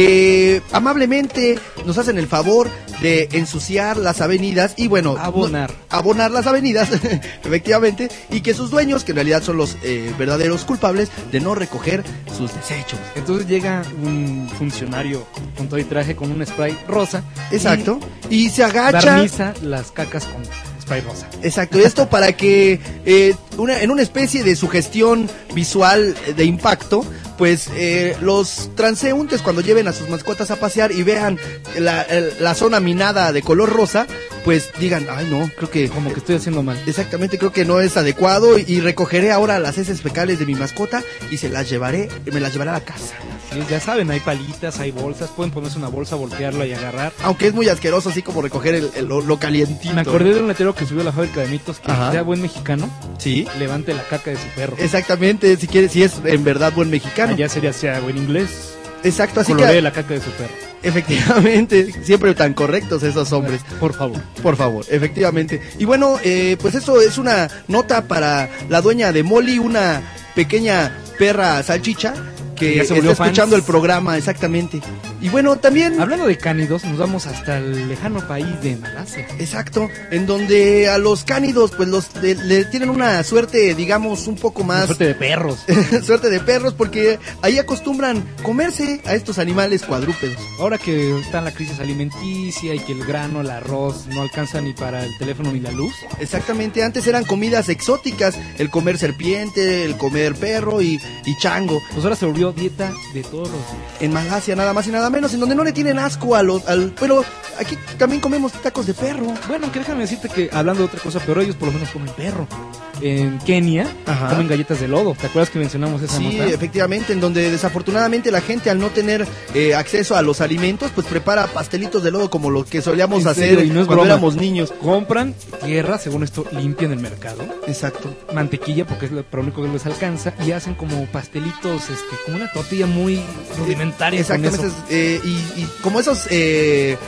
que amablemente nos hacen el favor de ensuciar las avenidas y bueno, abonar, no, abonar las avenidas, efectivamente, y que sus dueños, que en realidad son los eh, verdaderos culpables de no recoger sus desechos. Entonces llega un funcionario con todo y traje con un spray rosa. Exacto. Y, y se agacha. Barniza las cacas con spray rosa. Exacto. Esto para que eh, una, en una especie de sugestión visual de impacto, pues eh, los transeúntes cuando lleven a sus mascotas a pasear y vean la, el, la zona minada de color rosa, pues digan, ay no, creo que... Como que estoy haciendo mal. Exactamente, creo que no es adecuado y recogeré ahora las heces fecales de mi mascota y se las llevaré, me las llevaré a la casa. Sí, ya saben, hay palitas, hay bolsas, pueden ponerse una bolsa, voltearla y agarrar. Aunque es muy asqueroso así como recoger el, el, lo, lo calientito. Me acordé de un letrero que subió a la fábrica de mitos que Ajá. sea buen mexicano, sí, levante la caca de su perro. Exactamente, si quiere, si es en verdad buen mexicano. Allá sería sea buen inglés. Exacto, así coloree que la caca de su perro. Efectivamente, siempre tan correctos esos hombres. Por favor. Por favor, efectivamente. Y bueno, eh, pues eso es una nota para la dueña de Molly, una pequeña perra salchicha que está escuchando el programa, exactamente. Y bueno, también... Hablando de cánidos, nos vamos hasta el lejano país de Malasia. Exacto, en donde a los cánidos pues los le, le tienen una suerte, digamos, un poco más... Una suerte de perros. Suerte de perros, porque ahí acostumbran comerse a estos animales cuadrúpedos. Ahora que está la crisis alimenticia y que el grano, el arroz no alcanza ni para el teléfono ni la luz. Exactamente, antes eran comidas exóticas, el comer serpiente, el comer perro y, y chango. Pues ahora se volvió dieta de todos los días. En Malasia nada más y nada menos, en donde no le tienen asco a los... Al, pero aquí también comemos tacos de perro. Bueno, aunque déjame decirte que hablando de otra cosa, pero ellos por lo menos comen perro. En Kenia Ajá. comen galletas de lodo. ¿Te acuerdas que mencionamos esa sí, nota? Sí, efectivamente, en donde desafortunadamente la gente al no tener eh, acceso a los alimentos, pues prepara pastelitos de lodo como lo que solíamos hacer y no es cuando broma. éramos niños. Compran tierra, según esto, limpian el mercado. Exacto. Mantequilla, porque es lo, para lo único que les alcanza, y hacen como pastelitos, este, como una tortilla muy rudimentaria. Exactamente, con eso. Eh, y, y como esos... Eh,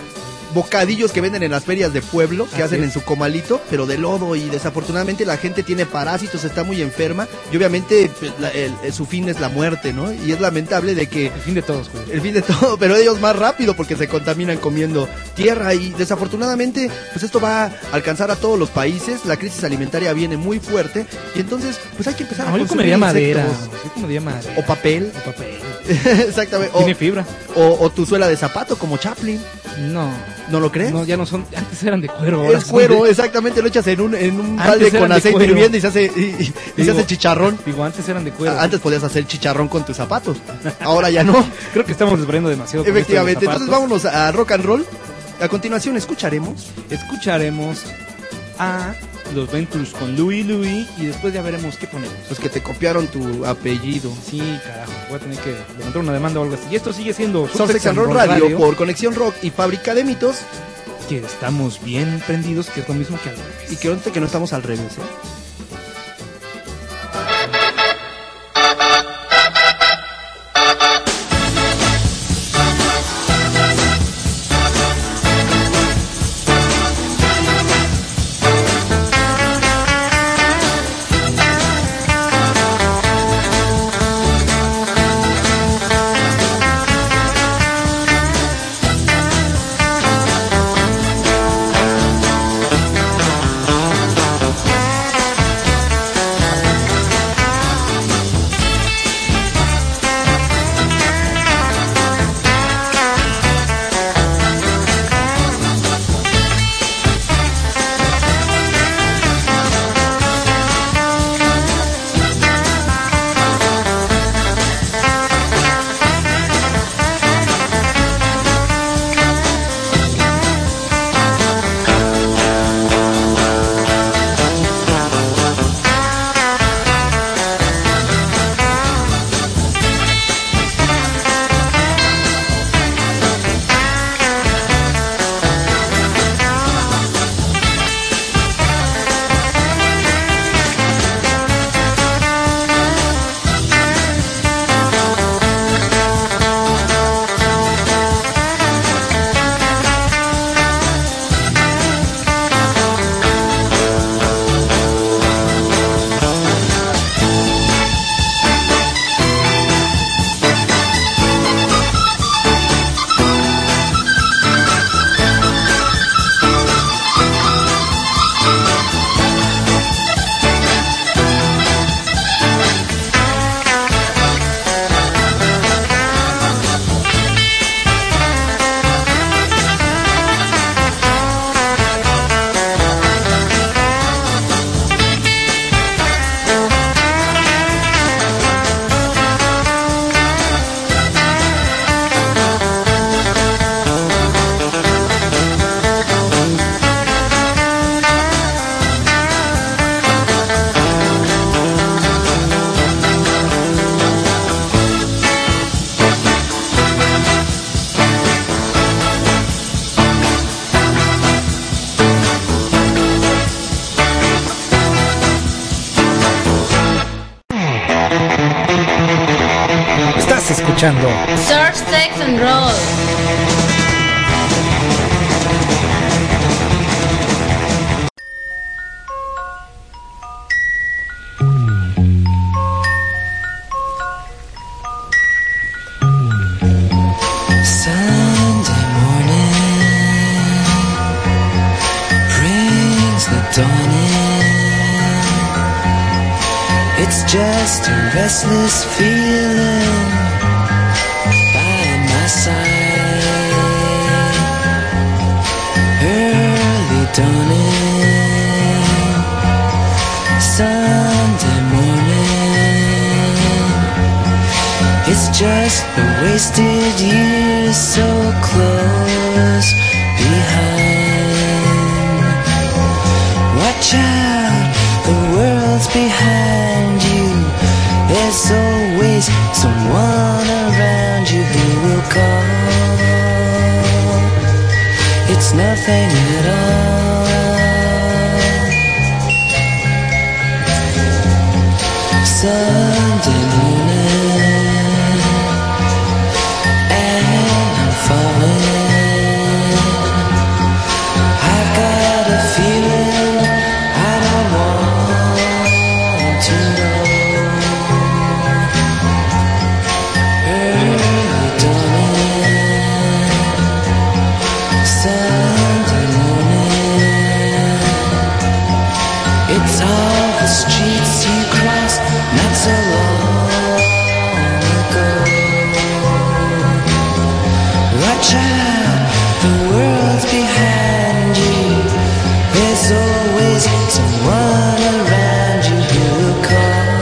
bocadillos que venden en las ferias de pueblo, que Así hacen es. en su comalito, pero de lodo, y desafortunadamente la gente tiene parásitos, está muy enferma, y obviamente pues, la- el- el- su fin es la muerte, ¿no? Y es lamentable de que... El fin de todos, güey. El fin de todo, pero ellos más rápido porque se contaminan comiendo tierra, y desafortunadamente pues esto va a alcanzar a todos los países, la crisis alimentaria viene muy fuerte, y entonces pues hay que empezar a No, yo consumir comería madera. insectos. Yo comería madera. O papel. O papel. Exactamente. O, Tiene fibra. o, o tu suela de zapato como Chaplin. No. ¿No lo crees? No, ya no son. Antes eran de cuero. Ahora Es son cuero, de- exactamente, lo echas en un, en un Antes balde eran con de aceite cuero. hirviendo y se hace, y, y- y se Digo, hace chicharrón. Digo, antes eran de cuero. A- Antes podías hacer chicharrón con tus zapatos, ahora ya no. Creo que estamos desvariando demasiado. con esto de los Efectivamente, entonces zapatos. vámonos a rock and roll. A continuación escucharemos. Escucharemos a los Ventures con Louis Louis y después ya veremos qué ponemos. Pues que te copiaron tu apellido. Sí, carajo, voy a tener que levantar una demanda o algo así. Y esto sigue siendo Soul Sex and Roll Radio por Conexión Rock y Fábrica de Mitos. Que estamos bien prendidos, que es lo mismo que al revés. Y que ahorita que no estamos al revés, ¿eh? Estás escuchando Surf, Sex and Roll. Sunday morning brings the dawn in. It's just a restless feeling by my side. Early dawning, Sunday morning. It's just a wasted year so close behind. Watch out, the world's behind you. There's always someone around you who will call. It's nothing at all. Sunday morning, and I'm falling. Watch out, the world's behind you. There's always someone around you who'll call.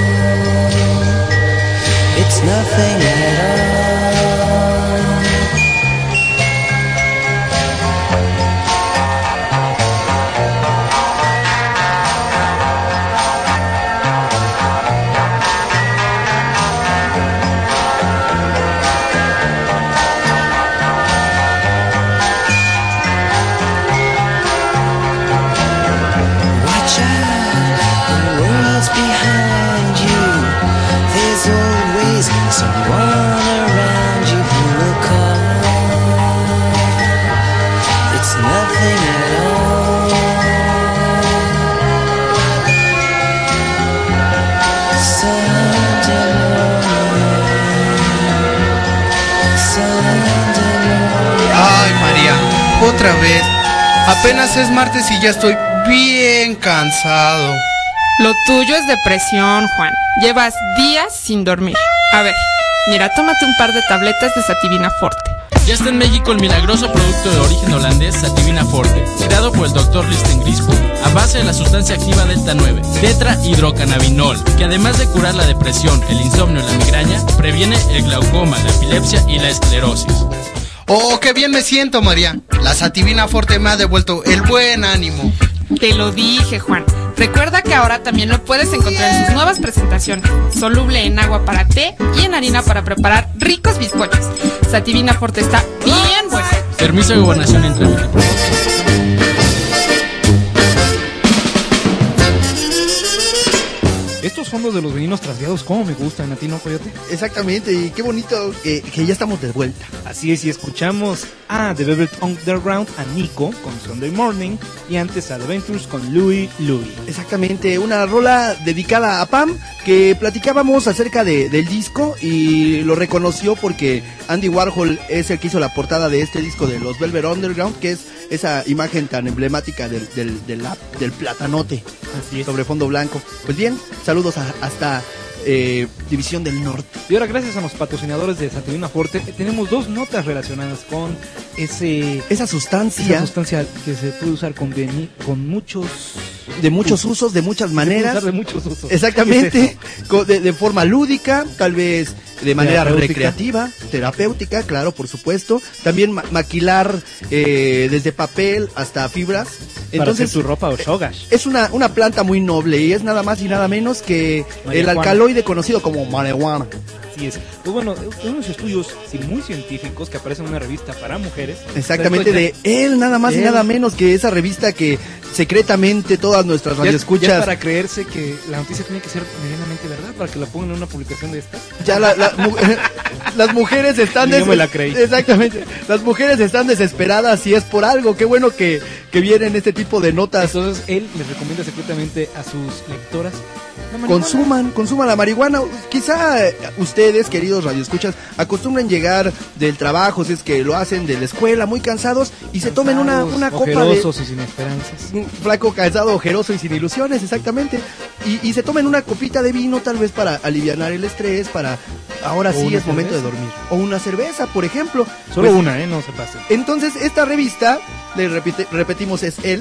It's nothing at all. Otra vez. Apenas es martes y ya estoy bien cansado. Lo tuyo es depresión, Juan. Llevas días sin dormir. A ver, mira, tómate un par de tabletas de Sativina Forte. Ya está en México el milagroso producto de origen holandés Sativina Forte, creado por el doctor Listen Grispo, a base de la sustancia activa Delta nueve, tetrahidrocannabinol, que además de curar la depresión, el insomnio y la migraña, previene el glaucoma, la epilepsia y la esclerosis. Oh, qué bien me siento, María. La Sativina Forte me ha devuelto el buen ánimo. Te lo dije, Juan. Recuerda que ahora también lo puedes encontrar en sus nuevas presentaciones, soluble en agua para té y en harina para preparar ricos bizcochos. Sativina Forte está bien buena. Permiso de gobernación en trámite. Estos fondos de los vinilos traseados, ¿cómo me gustan? ¿A ti no, Coyote? Exactamente, y qué bonito que, que ya estamos de vuelta. Así es, y escuchamos a The Velvet Underground, a Nico con Sunday Morning, y antes a The Ventures con Louie Louie. Exactamente, una rola dedicada a Pam, que platicábamos acerca de, del disco, y lo reconoció porque Andy Warhol es el que hizo la portada de este disco de los Velvet Underground, que es esa imagen tan emblemática del, del, del, del platanote. Así es. Sobre fondo blanco. Pues bien, saludos a, hasta eh, División del Norte. Y ahora, gracias a los patrocinadores de Sativina Forte, tenemos dos notas relacionadas con ese esa sustancia, esa sustancia que se puede usar con, de, con muchos de muchos usos, usos de muchas maneras. De muchos usos. Exactamente, es de, de forma lúdica, tal vez de manera terapéutica. recreativa, terapéutica, claro, por supuesto. También ma maquilar eh, desde papel hasta fibras. Entonces, para hacer tu ropa o shogash. Es una, una planta muy noble y es nada más y nada menos que marihuana. El alcaloide conocido como marihuana. Así es. Pues bueno, unos estudios sí, muy científicos que aparecen en una revista para mujeres. Exactamente, de él, nada más él. y nada menos que esa revista que secretamente todas nuestras radioescuchas. Ya, ya para creerse que la noticia tiene que ser medianamente verdad, para que la pongan en una publicación de estas. Ya la, la, mu las mujeres están des me la creí. Exactamente. Las mujeres están desesperadas y es por algo. Qué bueno que, que vienen este tipo de notas. Entonces él les recomienda secretamente a sus lectoras consuman, consuman la marihuana. Quizá ustedes, queridos radioescuchas, acostumbren llegar del trabajo, si es que lo hacen, de la escuela, muy cansados, y se tomen una, una copa de... Ojerosos y sin esperanzas. Un flaco cansado, ojeroso y sin ilusiones, exactamente. Y, y se tomen una copita de vino, tal vez para alivianar el estrés, para... Ahora sí es cerveza. Momento de dormir. O una cerveza, por ejemplo. Solo pues, una, ¿eh? No se pase. Entonces, esta revista, le repite, repetimos, es él.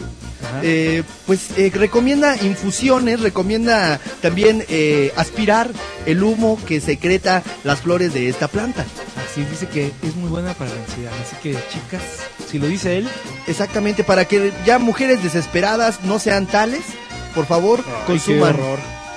Eh, pues eh, recomienda infusiones, recomienda también eh, aspirar el humo que secreta las flores de esta planta. Así dice que es muy buena para la ansiedad, así que chicas, si lo dice él. Exactamente, para que ya mujeres desesperadas no sean tales, por favor, ay, consuman. Qué horror.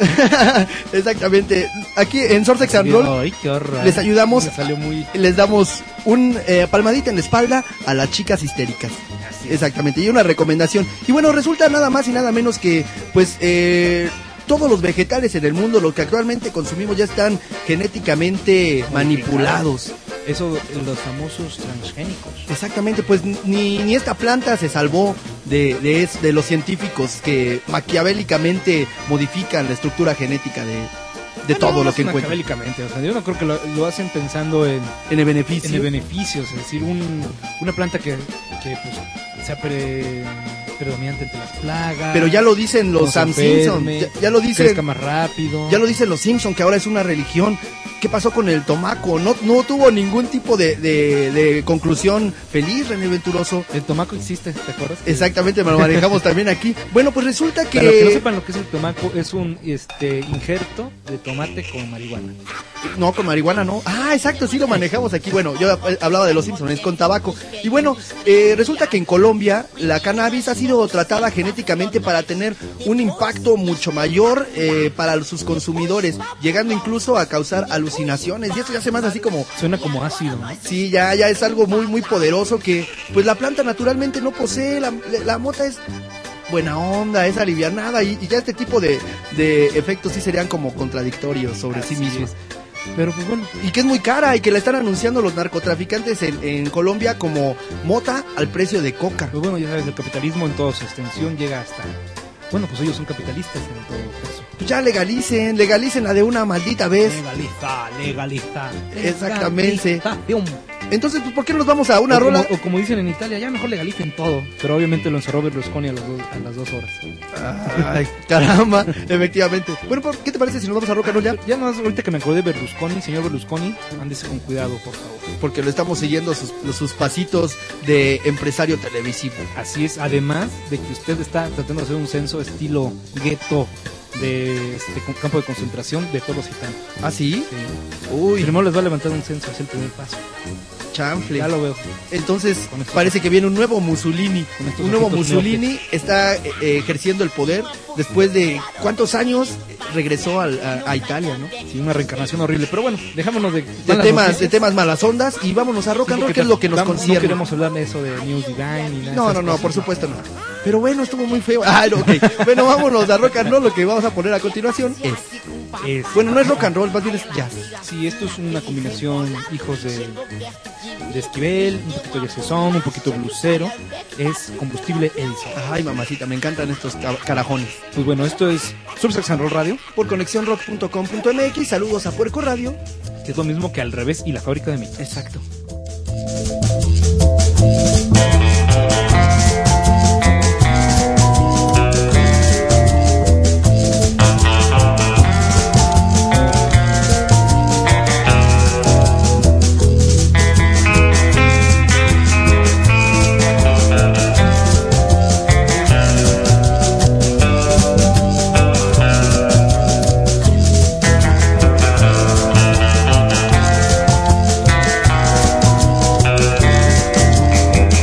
Exactamente, aquí en Sorsex and Roll ay, qué horror. les ayudamos, salió muy... les damos un eh, palmadita en la espalda a las chicas histéricas. Exactamente, y una recomendación. Y bueno, resulta nada más y nada menos que, pues, eh, todos los vegetales en el mundo, los que actualmente consumimos, ya están genéticamente manipulados. Eso, los famosos transgénicos. Exactamente, pues ni, ni esta planta se salvó de, de, de los científicos que maquiavélicamente modifican la estructura genética de, de no, todo no, lo no que encuentran. Maquiavélicamente, o sea, yo no creo que lo, lo hacen pensando en, en el beneficio. En el beneficio, es decir, un, una planta que, que pues, se, pre, predominante entre las plagas. Pero ya lo dicen los Sam Simpson, ya, ya lo dicen, crezca más rápido. Ya lo dicen los Simpson, que ahora es una religión. ¿Qué pasó con el tomaco? No, no tuvo ningún tipo de, de, de conclusión feliz, René Venturoso. El tomaco existe, ¿te acuerdas? Exactamente, me lo manejamos también aquí. Bueno, pues resulta que... Para los que no sepan lo que es el tomaco, es un este injerto de tomate con marihuana. No, con marihuana no. Ah, exacto, sí lo manejamos aquí. Bueno, yo hablaba de los Simpsons, es con tabaco. Y bueno, eh, resulta que en Colombia la cannabis ha sido tratada genéticamente para tener un impacto mucho mayor eh, para sus consumidores, llegando incluso a causar alucinaciones. Y esto ya se más así como... Suena como ácido, ¿no? Sí, ya, ya es algo muy, muy poderoso que pues la planta naturalmente no posee. La, la mota es... buena onda, es alivianada y, y ya este tipo de, de efectos sí serían como contradictorios sobre Así sí mismos. es. Pero pues bueno. Y que es muy cara y que la están anunciando los narcotraficantes en, en Colombia como mota al precio de coca. Pues bueno, ya sabes, el capitalismo en toda su extensión llega hasta... Bueno, pues ellos son capitalistas en todo caso. Pues ya legalicen, legalicen la de una maldita vez. Legalista, legalista. Exactamente. Legalización. Entonces, pues, ¿por qué no nos vamos a una o como, rola? o como dicen en Italia, ya mejor legalicen todo. Pero obviamente lo encerró Berlusconi a, los dos, a las dos horas. Ay, caramba, efectivamente. Bueno, ¿qué te parece si nos vamos a rock and roll ya? Ya no, ahorita que me acordé de Berlusconi, señor Berlusconi, ándese con cuidado, por favor. Porque lo estamos siguiendo sus, sus pasitos de empresario televisivo. Así es, además de que usted está tratando de hacer un censo estilo gueto de este campo de concentración de todos los gitanos. ¿Ah, sí? Sí. Uy. Primero les va a levantar un censo, es el primer paso. Chanfle. Ya lo veo. Entonces parece que viene un nuevo Mussolini. Un nuevo Mussolini neotes. está eh, ejerciendo el poder después de ¿cuántos años regresó al, a, a Italia, no? Sí, una reencarnación horrible. Pero bueno, dejémonos de, de temas, de temas malas ondas y vámonos a rock and roll, que es lo que nos vamos, concierne. No queremos hablar de eso de News Divine ni nada. No, no, no, por supuesto no. Pero bueno, estuvo muy feo. Ah, no, ok. Bueno, vámonos a rock and roll. Lo que vamos a poner a continuación es... es bueno, no es rock and roll, más bien es jazz. Sí, esto es una combinación, hijos de, de Esquivel, un poquito de Sesón, un poquito blusero. Es Combustible Edison. Ay, mamacita, me encantan estos carajones. Pues bueno, esto es Subsex and Roll Radio. Por conexión rock punto com punto m x. Saludos a Puerco Radio. Que es lo mismo que Al Revés y La Fábrica de Mitos. Exacto. Thank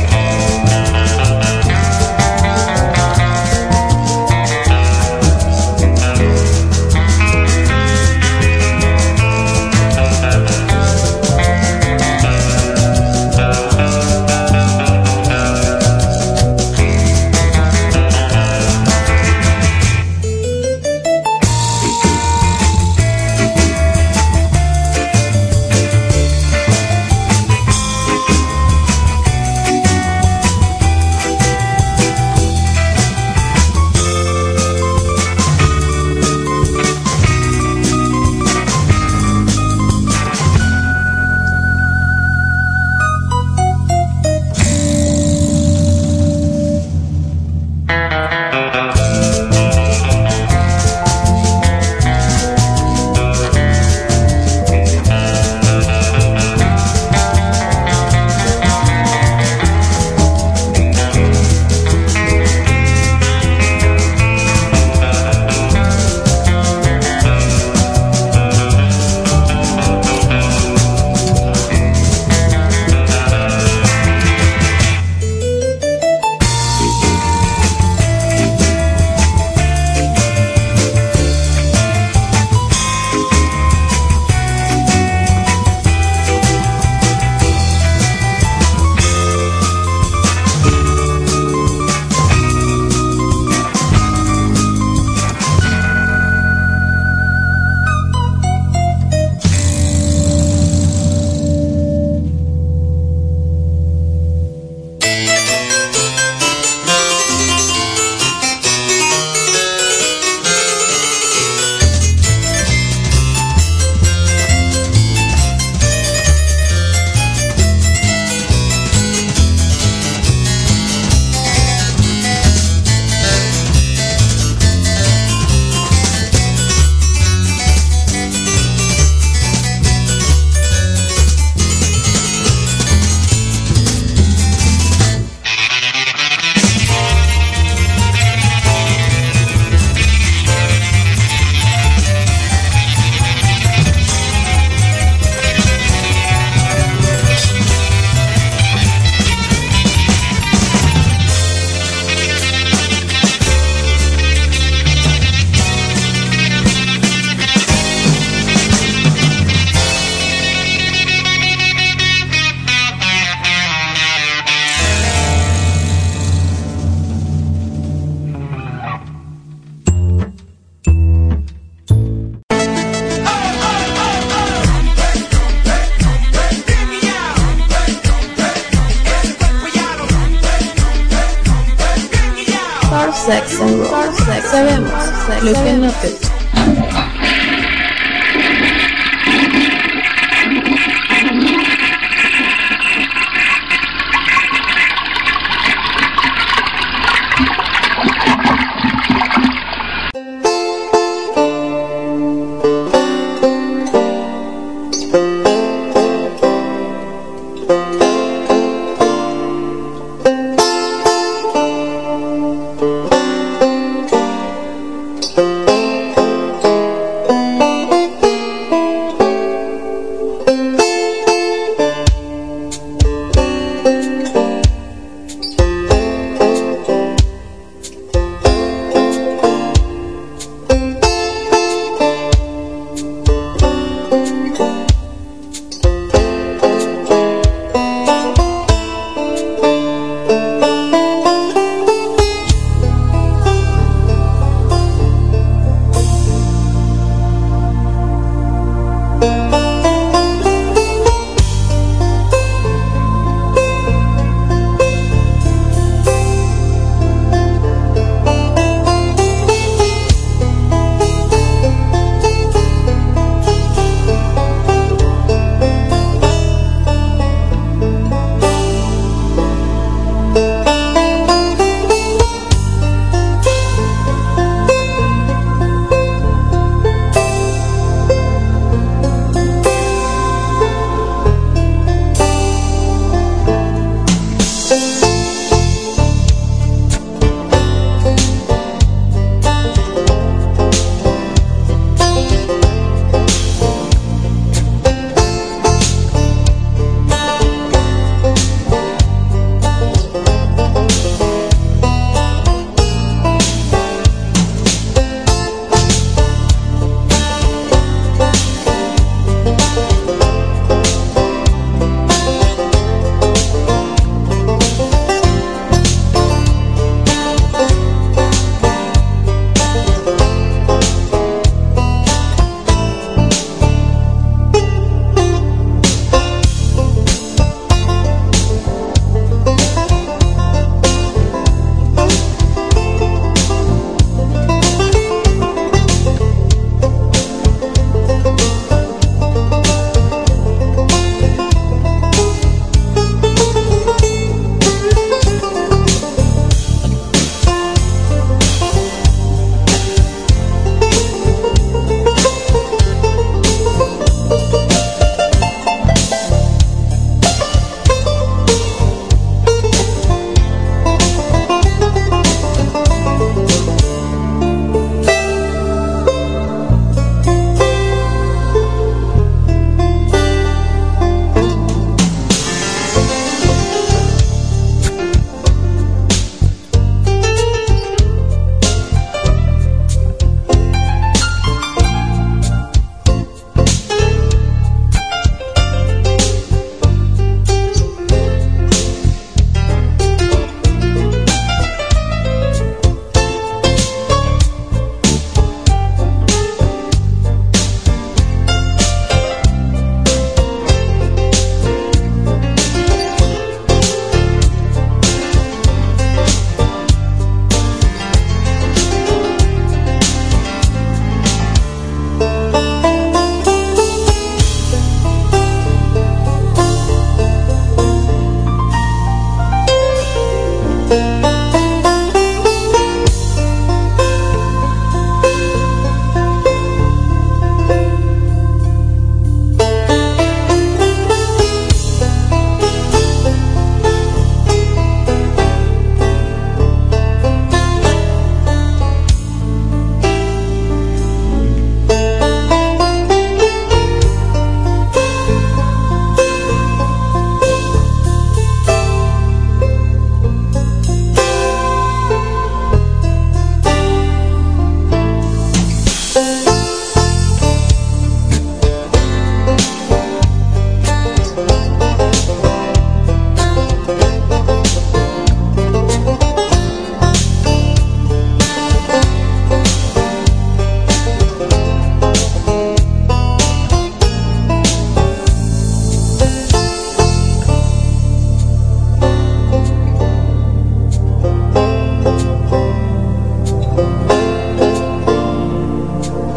rock, sex and roll. Sex. Sabemos lo que no te gusta.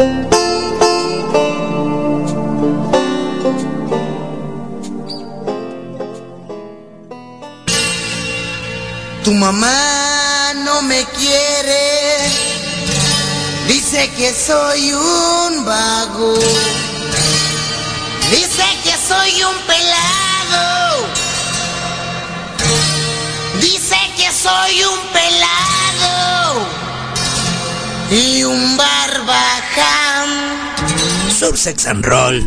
Tu mamá no me quiere, dice que soy un vago, dice que soy un pelado, dice que soy un pelado y un barbaján. Sur Sex and Roll.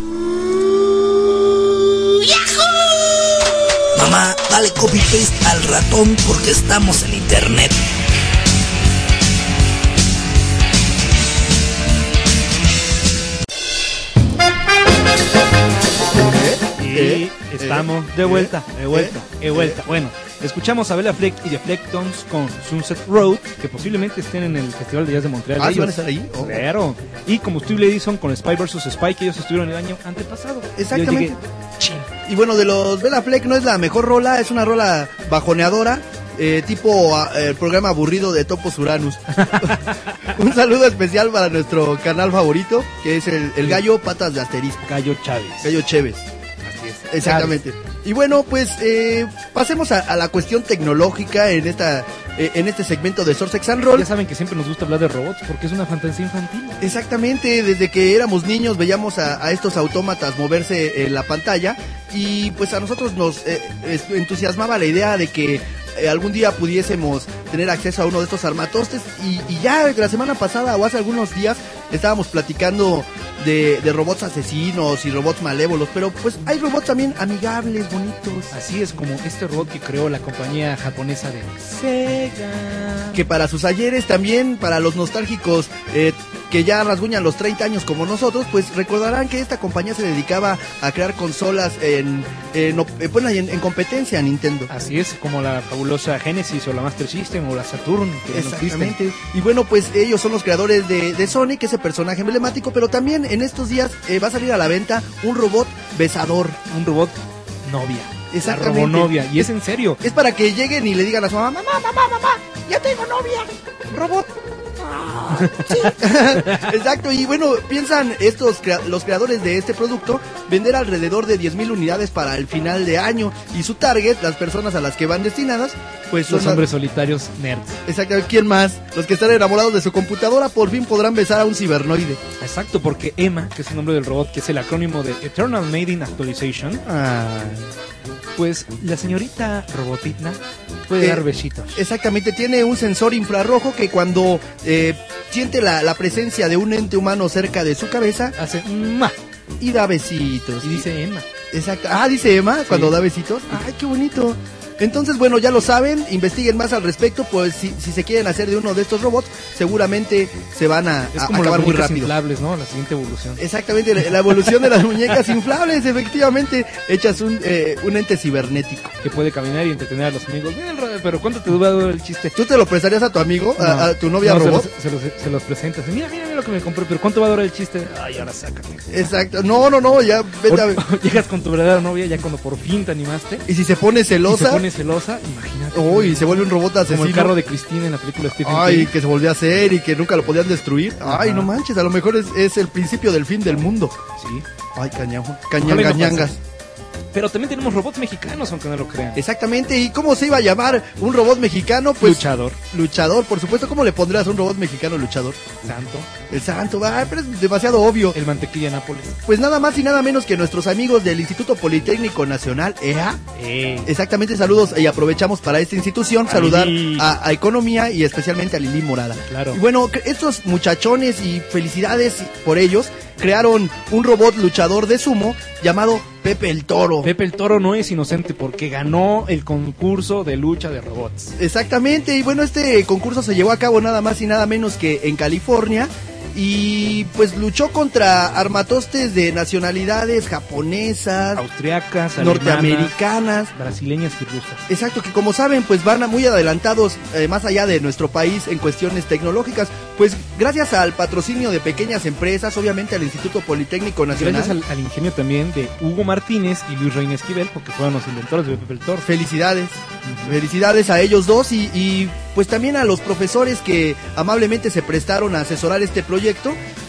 Mamá, dale copy paste al ratón porque estamos en internet. Y estamos de vuelta, de vuelta, de vuelta. Bueno, escuchamos a Bella Fleck y The Flecktones con Sunset Road, que posiblemente estén en el Festival de Jazz de Montreal. Ah, ¿sí van a estar ahí? Oh. Claro. Y Combustible Edison con Spy versus. Spy, que ellos estuvieron el año antepasado. Exactamente. Yo llegué, y bueno, de los Bella Fleck no es la mejor rola, es una rola bajoneadora, eh, tipo el eh, programa aburrido de Topos Uranus. Un saludo especial para nuestro canal favorito, que es el, el Gallo Patas de Asterisco. Gallo Chávez. Gallo Chévez. Así es. Exactamente. Chávez. Y bueno, pues eh, pasemos a, a la cuestión tecnológica en esta eh, en este segmento de Sur Sex and Roll. Ya saben que siempre nos gusta hablar de robots porque es una fantasía infantil. Exactamente, desde que éramos niños veíamos a, a estos autómatas moverse en la pantalla y pues a nosotros nos eh, entusiasmaba la idea de que eh, algún día pudiésemos tener acceso a uno de estos armatostes y, y ya la semana pasada o hace algunos días estábamos platicando de, de robots asesinos y robots malévolos, pero pues hay robots también amigables, bonitos. Así es, como este robot que creó la compañía japonesa de Sega, que para sus ayeres también, para los nostálgicos eh, que ya rasguñan los treinta años como nosotros, pues recordarán que esta compañía se dedicaba a crear consolas en, en, en, en, en competencia a Nintendo. Así es, como la fabulosa Genesis o la Master System o la Saturn, que exactamente. No y bueno, pues ellos son los creadores de, de Sonic, ese personaje emblemático, pero también en estos días eh, va a salir a la venta un robot besador, un robot novia. Exactamente. La robonovia, y es en serio. Es para que lleguen y le digan a su mamá, mamá, mamá, mamá, ya tengo novia, robot. Ah, sí. Exacto, y bueno, piensan estos crea- los creadores de este producto vender alrededor de diez mil unidades para el final de año, y su target, las personas a las que van destinadas, pues son los hombres solitarios nerds. Exacto, ¿quién más? Los que están enamorados de su computadora por fin podrán besar a un cibernoide. Exacto, porque Emma, que es el nombre del robot, que es el acrónimo de Eternal Maiden Actualization, ah. pues la señorita robotitna puede eh, dar besitos. Exactamente, tiene un sensor infrarrojo que cuando eh, siente la, la presencia de un ente humano cerca de su cabeza, hace ¡mua! Y da besitos. Y dice Emma. Exacto. Ah, dice Emma sí. Cuando da besitos. Ay, qué bonito. Entonces, bueno, ya lo saben, investiguen más al respecto, pues si, si se quieren hacer de uno de estos robots, seguramente se van a, es a como acabar las muy rápido. Inflables, ¿no? La siguiente evolución. Exactamente, la, la evolución de las muñecas inflables, efectivamente, hechas un, eh, un ente cibernético. Que puede caminar y entretener a los amigos. Pero ¿cuánto te dura el chiste? ¿Tú te lo prestarías a tu amigo, no, a, a tu novia no, robot? Se los, se, los, se los presentas. Mira, mira, mira lo que me compré, pero ¿cuánto va a durar el chiste? Ay, ahora sácate. Exacto, no, no, no, ya vete o, a... o llegas con tu verdadera novia ya cuando por fin te animaste. Y si se pone celosa. Y se pone celosa, imagínate. Uy, se vuelve un robot asesino. Como el carro de Christine en la película Stephen Ay, King. que se volvió a hacer y que nunca lo podían destruir. Ajá. Ay, no manches, a lo mejor es, es el principio del fin del mundo. Sí. Ay, cañajo. Cañangañangas. Pero también tenemos robots mexicanos, aunque no lo crean. Exactamente, ¿y cómo se iba a llamar un robot mexicano? Pues luchador. Luchador, por supuesto. ¿Cómo le pondrías a un robot mexicano luchador? Santo. El Santo, ah, pero es demasiado obvio. El Mantequilla Nápoles. Pues nada más y nada menos que nuestros amigos del Instituto Politécnico Nacional, E A. Eh. Exactamente, saludos y aprovechamos para esta institución a saludar a, a Economía y especialmente a Lili Morada. Claro. Y bueno, estos muchachones y felicidades por ellos, crearon un robot luchador de sumo llamado Pepe el Toro. Pepe el Toro no es inocente porque ganó el concurso de lucha de robots. Exactamente, y bueno, este concurso se llevó a cabo nada más y nada menos que en California. Y pues luchó contra armatostes de nacionalidades japonesas, austriacas, norteamericanas, alemanas, brasileñas y rusas. Exacto, que como saben pues van muy adelantados eh, más allá de nuestro país en cuestiones tecnológicas. Pues gracias al patrocinio de pequeñas empresas, obviamente al Instituto Politécnico Nacional. Gracias al, al ingenio también de Hugo Martínez y Luis Reina Esquivel, porque fueron los inventores de Pepe el Toro. Felicidades, uh-huh. Felicidades a ellos dos y, y pues también a los profesores que amablemente se prestaron a asesorar este proyecto.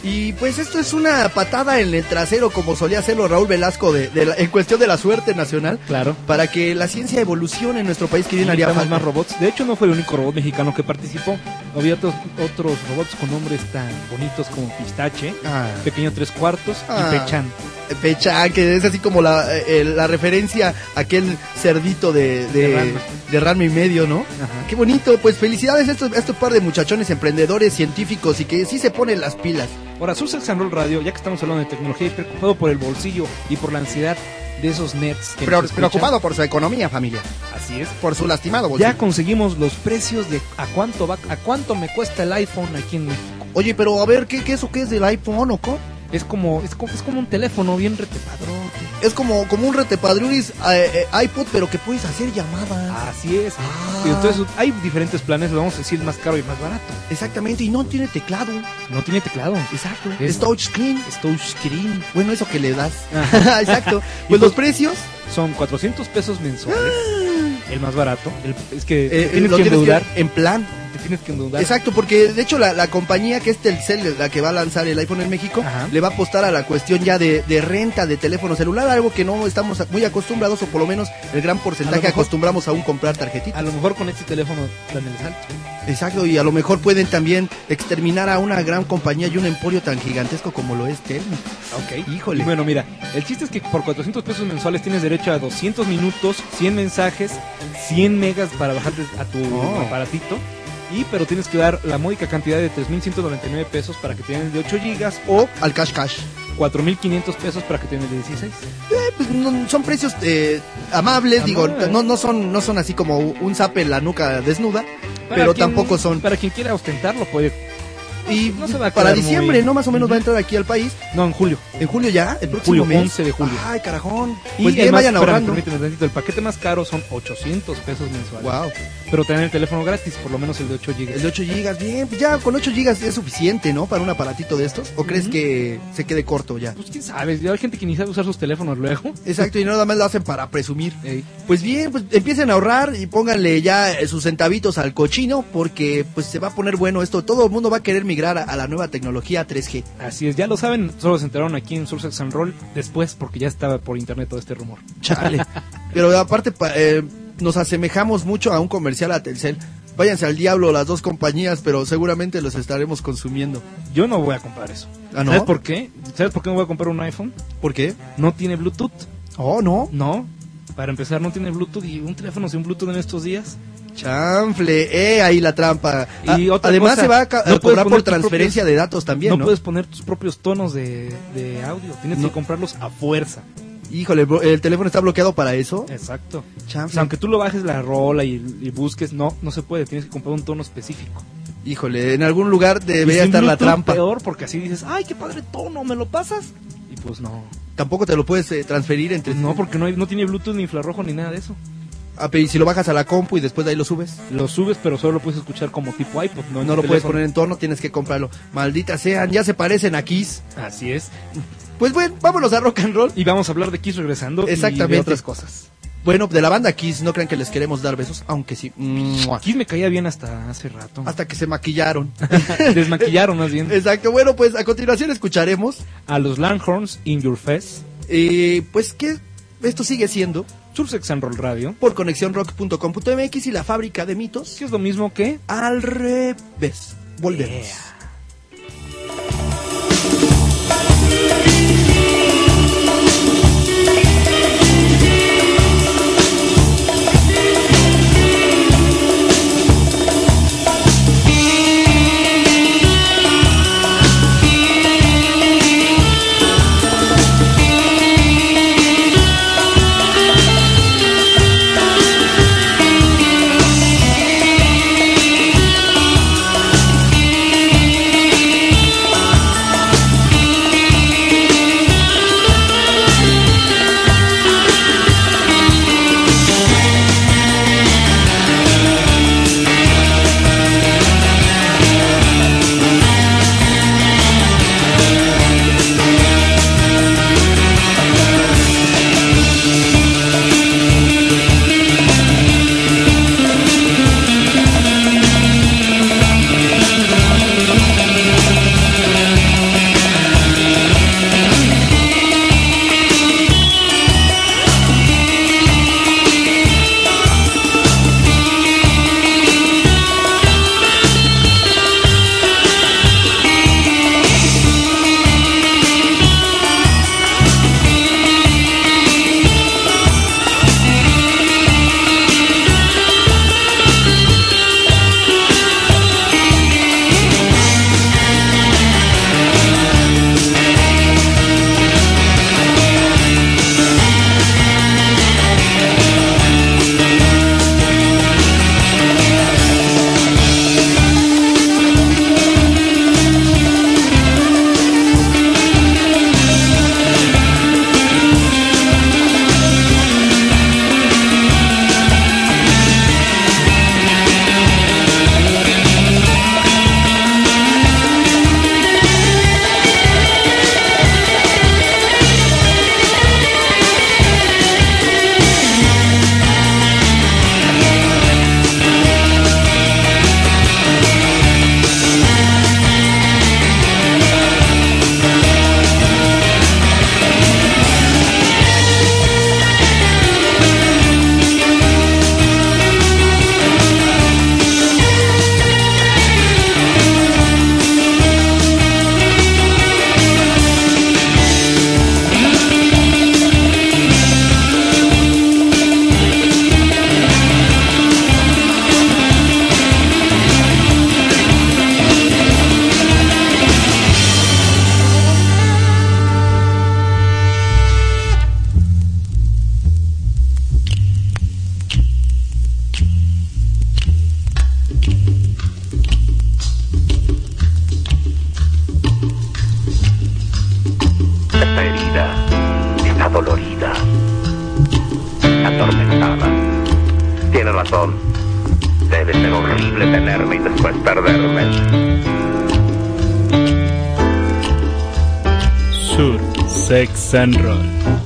Y pues esto es una patada en el trasero, como solía hacerlo Raúl Velasco de, de la- en cuestión de la suerte nacional. Claro. Para que la ciencia evolucione en nuestro país, que bien Y haría necesitamos falta. más robots. De hecho, no fue el único robot mexicano que participó. Había otros, otros robots con nombres tan bonitos como Pistache, Ah. Pequeño Tres Cuartos Ah. y Pechan. Pechan, que es así como la, eh, la referencia a aquel cerdito de, de, De Ranma. de Ranma y medio, ¿no? Ajá. Qué bonito, pues felicidades a estos, a estos par de muchachones emprendedores, científicos y que sí se ponen las pilas. Ahora, Sursex and Roll Radio, ya que estamos hablando de tecnología y preocupado por el bolsillo y por la ansiedad de esos nerds que Pero nos escuchan. preocupado por su economía, familia. Así es. Por su lastimado bolsillo. Ya conseguimos los precios de a cuánto va, a cuánto me cuesta el iPhone aquí en México. Oye, pero a ver, ¿qué, qué eso qué es del iPhone o qué? Es como, es como, es como un teléfono bien retepadrote. Es como, como un retepadruris eh, eh, iPod, pero que puedes hacer llamadas. Así es. Ah. Y entonces hay diferentes planes, lo vamos a decir más caro y más barato. Exactamente, y no tiene teclado. No tiene teclado. Exacto. Es- Es touchscreen. Es touchscreen. Bueno, eso que le das. Ajá. Exacto. Y Pues pues- los precios. Son cuatrocientos pesos mensuales. El más barato. El- es que eh, te tienes lo que tienes endeudar. en plan. Te tienes que endeudar. Exacto, porque de hecho la, la compañía que es Telcel, la que va a lanzar el iPhone en México, Ajá. le va a apostar a la cuestión ya de, de renta de teléfono celular, algo que no estamos muy acostumbrados, o por lo menos el gran A porcentaje lo mejor- acostumbramos aún comprar tarjetitas. A lo mejor con este teléfono dan el salto. Exacto, y a lo mejor pueden también exterminar a una gran compañía y un emporio tan gigantesco como lo es Telmex. Ok. Híjole. Y bueno, mira, el chiste es que por cuatrocientos pesos mensuales tienes derecho a doscientos minutos, cien mensajes, cien megas para bajarte a tu Oh. aparatito. Y pero tienes que dar la módica cantidad de tres mil ciento noventa y nueve pesos para que te den el de ocho gigas O al cash cash. cuatro mil quinientos pesos para que te den el de dieciséis. Eh, pues no- son precios eh, amables, digo, Amables. no, no son no son así como un zape en la nuca desnuda, Para pero quien- tampoco son. Para quien quiera ostentarlo puede. Y no se va a para quedar diciembre, muy- ¿no? Más o menos va a entrar aquí al país. No, en julio. En julio ya, el próximo Julio, mes. once de julio. Ay, carajón. Y Pues bien, el más- vayan espérame, ahorrando. permíteme tantito, el paquete más caro son ochocientos pesos mensuales. Wow. Pero te dan el teléfono gratis, por lo menos el de ocho gigas. El de ocho gigas, bien, pues ya con ocho gigas es suficiente, ¿no? Para un aparatito de estos. ¿O crees Ujú. que se quede corto ya? Pues quién sabe, ya hay gente que ni sabe usar sus teléfonos luego. Exacto, y nada más lo hacen para presumir. Ey. Pues bien, pues empiecen a ahorrar y pónganle ya eh, sus centavitos al cochino, porque pues se va a poner bueno esto. Todo el mundo va a querer migrar a, a la nueva tecnología tres G. Así es, ya lo saben, solo se enteraron aquí en Sursex and Roll después, porque ya estaba por internet todo este rumor. Chale. Pero aparte pa- eh, nos asemejamos mucho a un comercial a Telcel. Váyanse al diablo las dos compañías, pero seguramente los estaremos consumiendo. Yo no voy a comprar eso. ¿Ah, no? ¿Sabes por qué? ¿Sabes por qué no voy a comprar un iPhone? ¿Por qué? No tiene Bluetooth. Oh, no. No. Para empezar, no tiene Bluetooth y un teléfono sin Bluetooth en estos días. Chanfle, eh, ahí la trampa. Y Ah, otra además cosa, se va a, ca- no a puedes cobrar poner por tus transferencia propios- de datos también, no, ¿no? puedes poner tus propios tonos de, de audio. Tienes No. que comprarlos a fuerza. Híjole, bro, ¿el teléfono está bloqueado para eso? Exacto. O Chanfle. sea, aunque tú lo bajes la rola y, y busques, no, no se puede. Tienes que comprar un tono específico. Híjole, en algún lugar Y debería sin estar la Bluetooth, trampa. peor, porque así dices, ay, qué padre tono, ¿me lo pasas? Y pues no. Tampoco te lo puedes eh, transferir entre... No, porque no, hay- no tiene Bluetooth ni infrarrojo ni nada de eso. Ah, pero ¿y si lo bajas a la compu y después de ahí lo subes? Lo subes, pero solo lo puedes escuchar como tipo iPod. No, en No tu lo puedes teléfono. poner en torno, tienes que comprarlo. Maldita sean, ya se parecen a Kiss. Así es. Pues bueno, vámonos a rock and roll. Y vamos a hablar de Kiss regresando. Exactamente. Y de otras cosas. Bueno, de la banda Kiss, no crean que les queremos dar besos, aunque sí. ¡Mua! Kiss me caía bien hasta hace rato. Hasta que se maquillaron. Desmaquillaron más bien. Exacto, bueno, pues a continuación escucharemos. A los Langhorns In Your Face. Eh, pues que esto sigue siendo Sursex and Roll Radio. por conexión rock punto com punto m x y la fábrica de mitos. Que es lo mismo que Al revés. Volvemos. Yeah. Thank horrible tenerme y después perderme. Sur, Sex and Roll.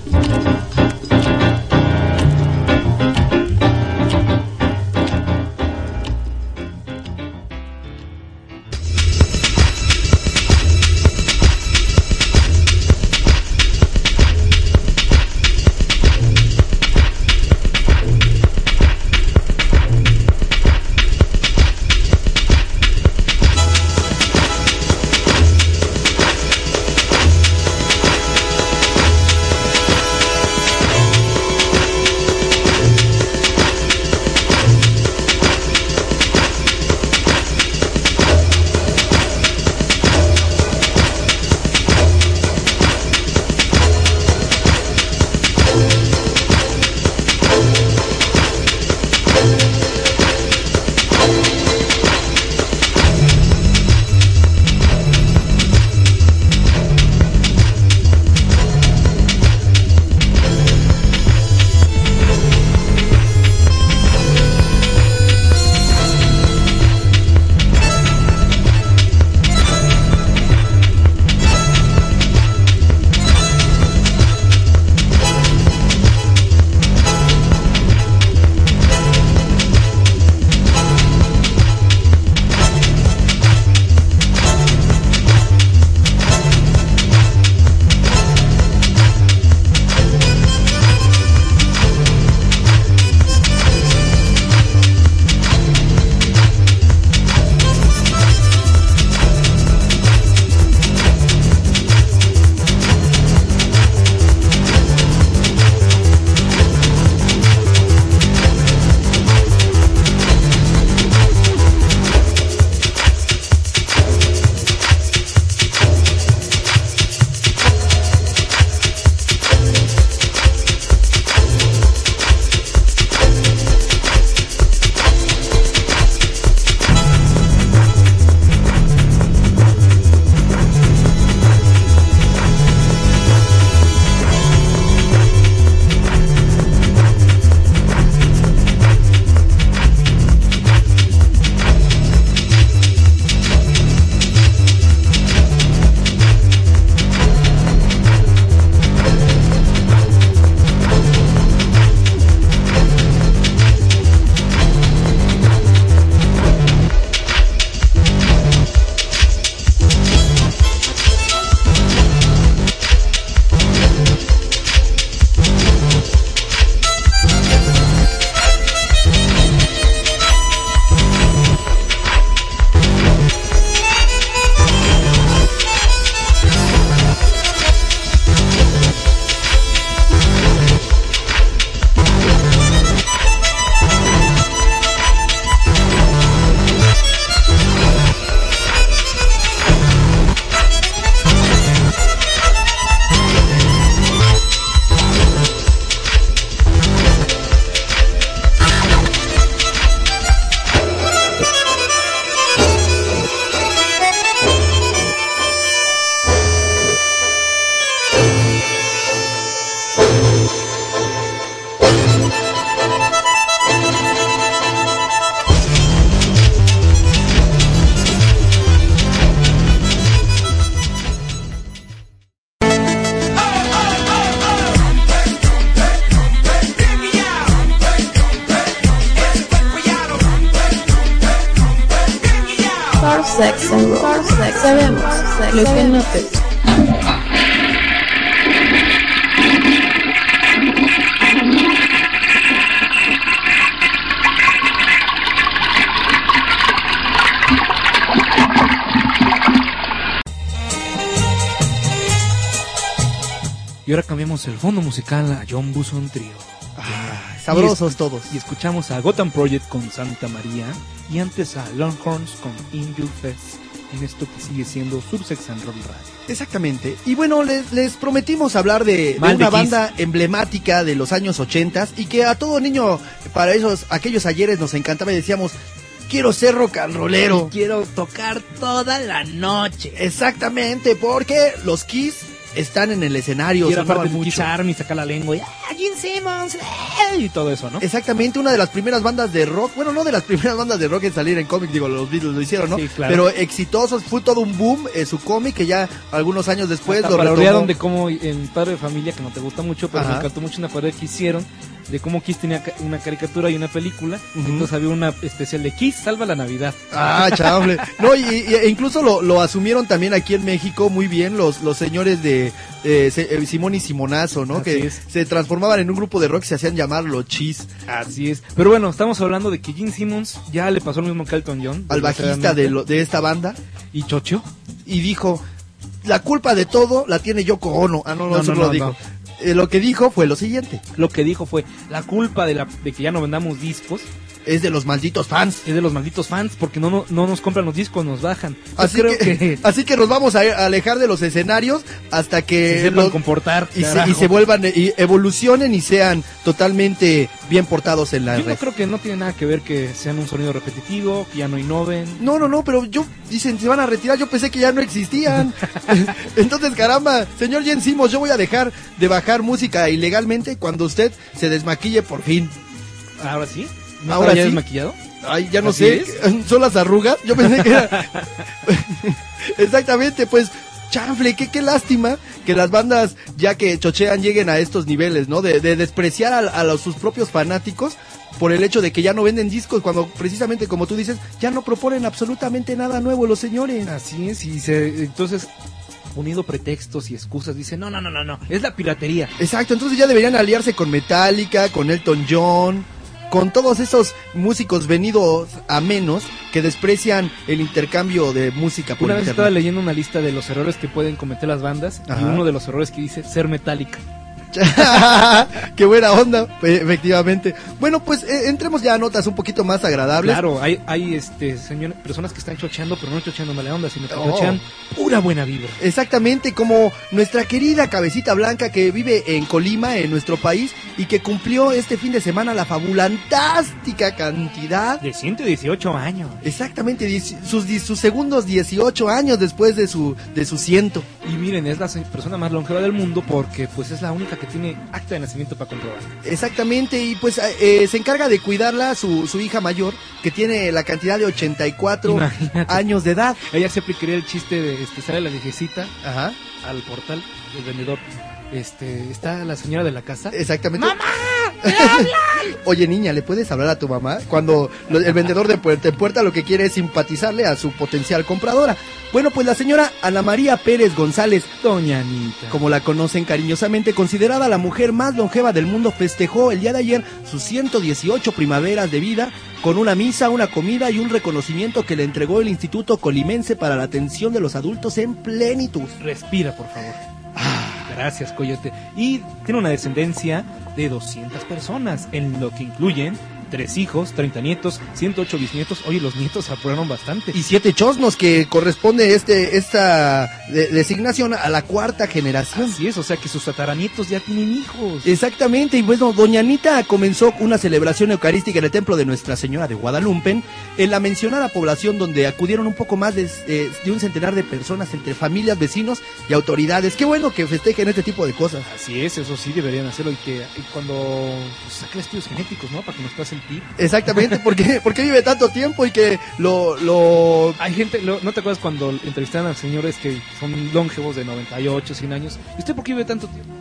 Sex and Roll. Sex. Sabemos lo que no te... Y ahora cambiamos el fondo musical a John Buson Trio. Ah, sabrosos y todos. Y escuchamos a Gotham Project con Santa María. Y antes a Longhorns con Angel Fest. En esto que sigue siendo Subsex and Roll Radio. Exactamente. Y bueno, les, les prometimos hablar de, de una banda emblemática de los años ochentas. Y que a todo niño, para esos aquellos ayeres nos encantaba y decíamos... Quiero ser rock and rollero. Quiero tocar toda la noche. Exactamente, porque los Kiss están en el escenario. Y era parte de Kiss Army, saca la lengua y... Gene Simmons, ¡eh! Y todo eso, ¿no? Exactamente, una de las primeras bandas de rock, bueno, no de las primeras bandas de rock en salir en cómic, digo, los Beatles lo hicieron, ¿no? Sí, claro. Pero exitosos, fue todo un boom eh, su cómic, que ya algunos años después Hasta lo parodiaron retomó. de cómo en Padre de Familia, que no te gusta mucho, pero Ajá. me encantó mucho una parodia que hicieron de cómo Kiss tenía ca- una caricatura y una película. Ujú. Entonces había una especial de Kiss salva la Navidad. Ah, chable. No, y, y- e incluso lo, lo asumieron también aquí en México muy bien los, los señores de eh, Se- eh, Simón y Simonazo, ¿no? Así que es. se transformaban en un grupo de rock y se hacían llamar los Chis. Así es. Pero bueno, estamos hablando de que Gene Simmons ya le pasó lo mismo que a Elton John. Al bajista de, lo- de esta banda. Y chocho. Y dijo, la culpa de todo la tiene Yoko Ono. Ah, no, no, No, eso no, no lo no, dijo. no. Eh, lo que dijo fue lo siguiente. Lo que dijo fue, la culpa de, la, de que ya no vendamos discos es de los malditos fans. Es de los malditos fans, porque no, no, no nos compran los discos, nos bajan. Yo Así creo que, que así que nos vamos a a alejar de los escenarios hasta que se sepan los- comportar. y se, carajo. y se vuelvan y evolucionen y sean totalmente bien portados en la Yo no red. creo que no tiene nada que ver que sean un sonido repetitivo, que ya no innoven. No, no, no, pero yo, dicen, se van a retirar, yo pensé que ya no existían. Entonces, caramba, señor Gene Simmons, yo voy a dejar de bajar música ilegalmente cuando usted se desmaquille por fin. ¿Ahora sí? ¿No Ahora estaba ya sí. desmaquillado? Ay, ya no ¿Así sé, es? son las arrugas, yo pensé que era... Exactamente, pues... Chanfle, qué, qué lástima que las bandas, ya que chochean, lleguen a estos niveles, ¿no? De, de despreciar a, a los, sus propios fanáticos por el hecho de que ya no venden discos, cuando precisamente, como tú dices, ya no proponen absolutamente nada nuevo los señores. Así es, y se, entonces, unido pretextos y excusas, dicen, no, no, no, no, no, es la piratería. Exacto, entonces ya deberían aliarse con Metallica, con Elton John, con todos esos músicos venidos a menos que desprecian el intercambio de música por Una vez internet. estaba leyendo una lista de los errores que pueden cometer las bandas, y Ajá. uno de los errores que dice, ser Metallica. Qué buena onda, e- efectivamente. Bueno, pues eh, entremos ya a notas un poquito más agradables. Claro, hay, hay este, señor, personas que están chocheando, pero no chocheando mala onda, sino que Oh. chochean pura buena vibra. Exactamente, como nuestra querida Cabecita Blanca que vive en Colima, en nuestro país, y que cumplió este fin de semana la fabulantástica cantidad de ciento dieciocho años. Exactamente, dieci- sus, di- sus segundos dieciocho años después de su de su ciento. Y miren, es la se- persona más longeva del mundo porque pues es la única que tiene acta de nacimiento para comprobar. Exactamente, y pues eh, se encarga de cuidarla su, su hija mayor, que tiene la cantidad de ochenta y cuatro Imagínate. años de edad. Ella se aplicaría el chiste de este, sale la viejecita Ajá. al portal del vendedor. Este, está la señora de la casa. Exactamente. ¡Mamá! ¡Me hablan! Oye, niña, ¿le puedes hablar a tu mamá? Cuando lo- el vendedor de puerta en puerta lo que quiere es simpatizarle a su potencial compradora. Bueno, pues la señora Ana María Pérez González, Doña Anita, como la conocen cariñosamente, considerada la mujer más longeva del mundo, festejó el día de ayer sus ciento dieciocho primaveras de vida con una misa, una comida y un reconocimiento que le entregó el Instituto Colimense para la Atención de los Adultos en Plenitud. Respira, por favor. Gracias, Coyote. Y tiene una descendencia de doscientas personas, en lo que incluyen tres hijos, treinta nietos, ciento ocho bisnietos. Oye, los nietos apuraron bastante. Y siete chosnos, que corresponde este esta de- designación a la cuarta generación. Así es, o sea que sus tataranietos ya tienen hijos. Exactamente, y bueno, doña Anita comenzó una celebración eucarística en el templo de Nuestra Señora de Guadalupe, en la mencionada población donde acudieron un poco más de, eh, de un centenar de personas entre familias, vecinos y autoridades. Qué bueno que festejen este tipo de cosas. Así es, eso sí deberían hacerlo y que y cuando pues, saquen estudios genéticos, ¿no? Para que nos pasen tip. Exactamente, porque porque vive tanto tiempo y que lo lo Hay gente, lo- ¿no te acuerdas cuando entrevistaban a señores que son longevos de noventa y ocho, cien años? ¿Y usted por qué vive tanto tiempo?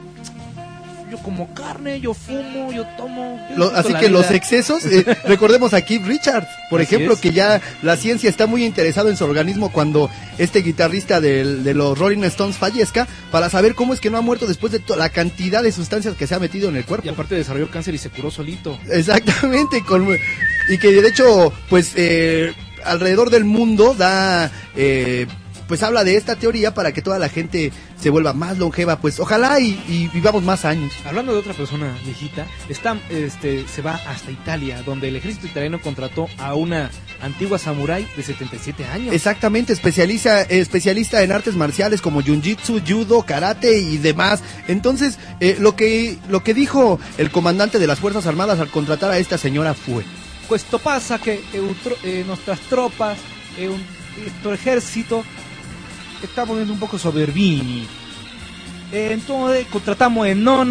Yo como carne, yo fumo, yo tomo. yo Lo- disfruto así la que vida. los excesos, eh, recordemos a Keith Richards, por Así ejemplo, es. que ya la ciencia está muy interesado en su organismo cuando este guitarrista del- de los Rolling Stones fallezca, para saber cómo es que no ha muerto después de to- la cantidad de sustancias que se ha metido en el cuerpo. Y aparte desarrolló cáncer y se curó solito. Exactamente, con, y que de hecho, pues eh, alrededor del mundo da... Eh, pues habla de esta teoría para que toda la gente se vuelva más longeva, pues ojalá y, y vivamos más años. Hablando de otra persona viejita, está, este, se va hasta Italia, donde el ejército italiano contrató a una antigua samurái de setenta y siete años. Exactamente, especializa, eh, especialista en artes marciales como jiu-jitsu, judo, karate y demás. Entonces, eh, lo que lo que dijo el comandante de las Fuerzas Armadas al contratar a esta señora fue: Questo pasa que eutro- eh, nuestras tropas, eh, un- nuestro ejército, está poniendo un poco soberbini. Eh, entonces contratamos a Nona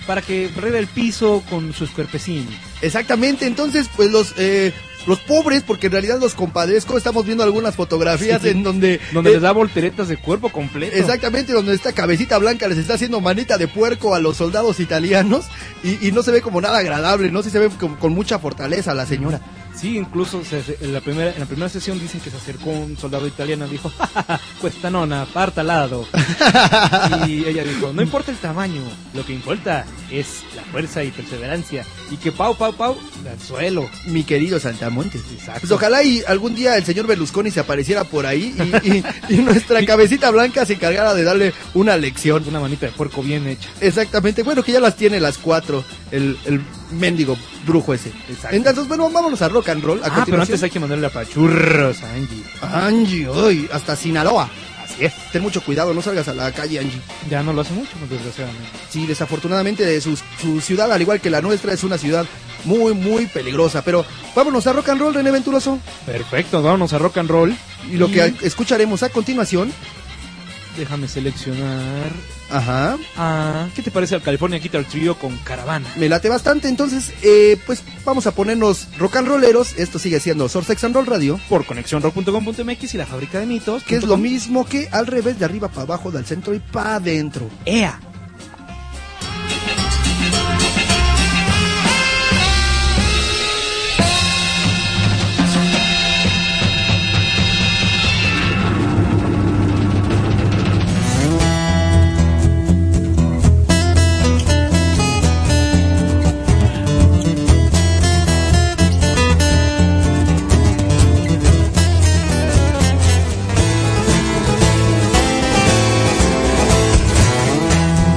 para que barriera el piso con sus cuerpecín. Exactamente, entonces pues los eh, los pobres, porque en realidad los compadezco, estamos viendo algunas fotografías sí, en donde... Donde eh, les da volteretas de cuerpo completo. Exactamente, donde esta cabecita blanca les está haciendo manita de puerco a los soldados italianos y, y no se ve como nada agradable, no sí se ve con, con mucha fortaleza la señora. Sí, incluso se, en, la primera, en la primera sesión dicen que se acercó un soldado italiano y dijo, cuesta nona, parta al lado. Y ella dijo, no importa el tamaño, lo que importa es la fuerza y perseverancia. Y que pau, pau, pau, al suelo. Mi querido Saltamontes. Exacto. Pues ojalá y algún día el señor Berlusconi se apareciera por ahí y, y, y nuestra cabecita blanca se encargara de darle una lección. Una manita de puerco bien hecha. Exactamente, bueno, que ya las tiene las cuatro, el, el mendigo brujo ese. Exacto. Entonces, bueno, vámonos a rock and roll. A ah, pero antes hay que mandarle a pachurros a Angie. Angie, hoy hasta Sinaloa. Así es. Ten mucho cuidado, no salgas a la calle, Angie. Ya no lo hace mucho, desgraciadamente. Sí, desafortunadamente su, su ciudad, al igual que la nuestra, es una ciudad muy, muy peligrosa. Pero vámonos a rock and roll, René Venturoso. Perfecto, vámonos a rock and roll. Y lo y... que escucharemos a continuación... Déjame seleccionar. Ajá. Ah, ¿qué te parece al California Guitar Trio con Caravana? Me late bastante, entonces, eh, pues vamos a ponernos rock and rolleros. Esto sigue siendo Source Sex and Roll Radio. Por conexión rock punto com punto m x y la fábrica de mitos. Que es lo mismo que al revés, de arriba para abajo, del centro y para adentro. ¡Ea! Thank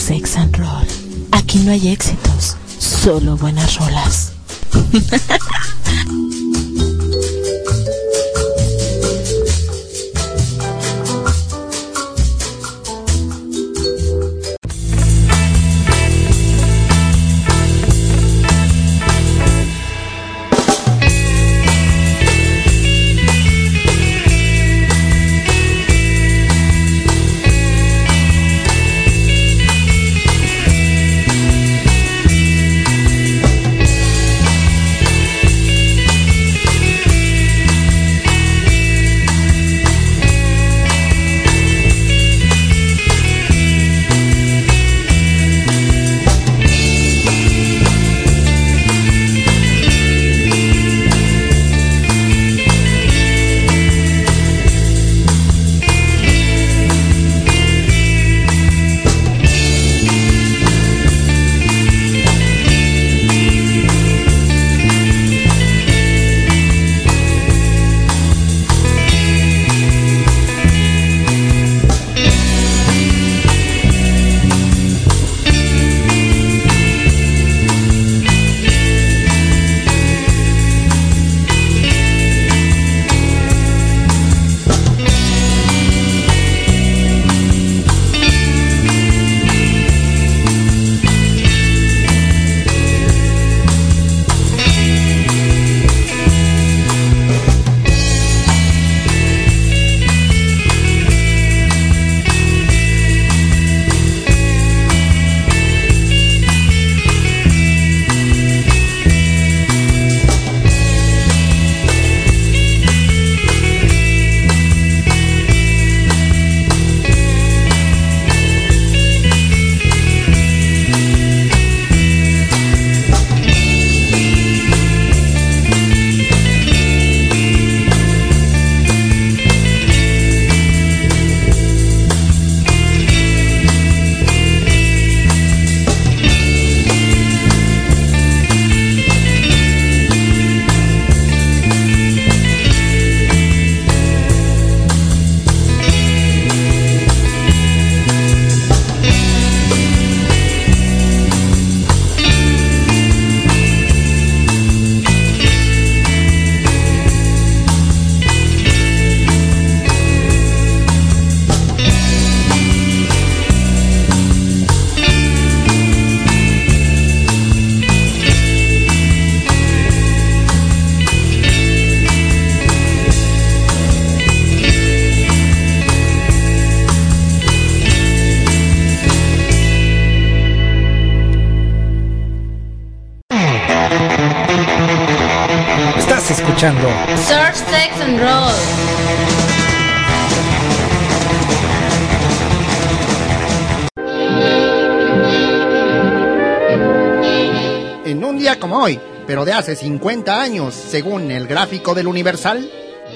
Sex and Roll. Aquí no hay éxitos, solo buenas rolas. escuchando Surf, Sex and Roll. En un día como hoy, pero de hace cincuenta años, según el gráfico del Universal.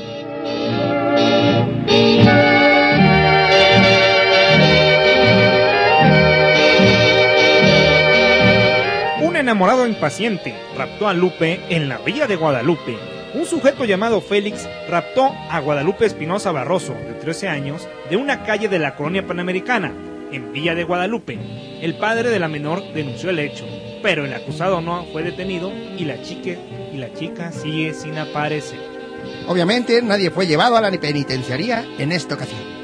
Un enamorado impaciente raptó a Lupe en la villa de Guadalupe. Un sujeto llamado Félix raptó a Guadalupe Espinosa Barroso, de trece años, de una calle de la colonia Panamericana, en Villa de Guadalupe. El padre de la menor denunció el hecho, pero el acusado no fue detenido y la chica, y la chica sigue sin aparecer. Obviamente nadie fue llevado a la penitenciaría en esta ocasión.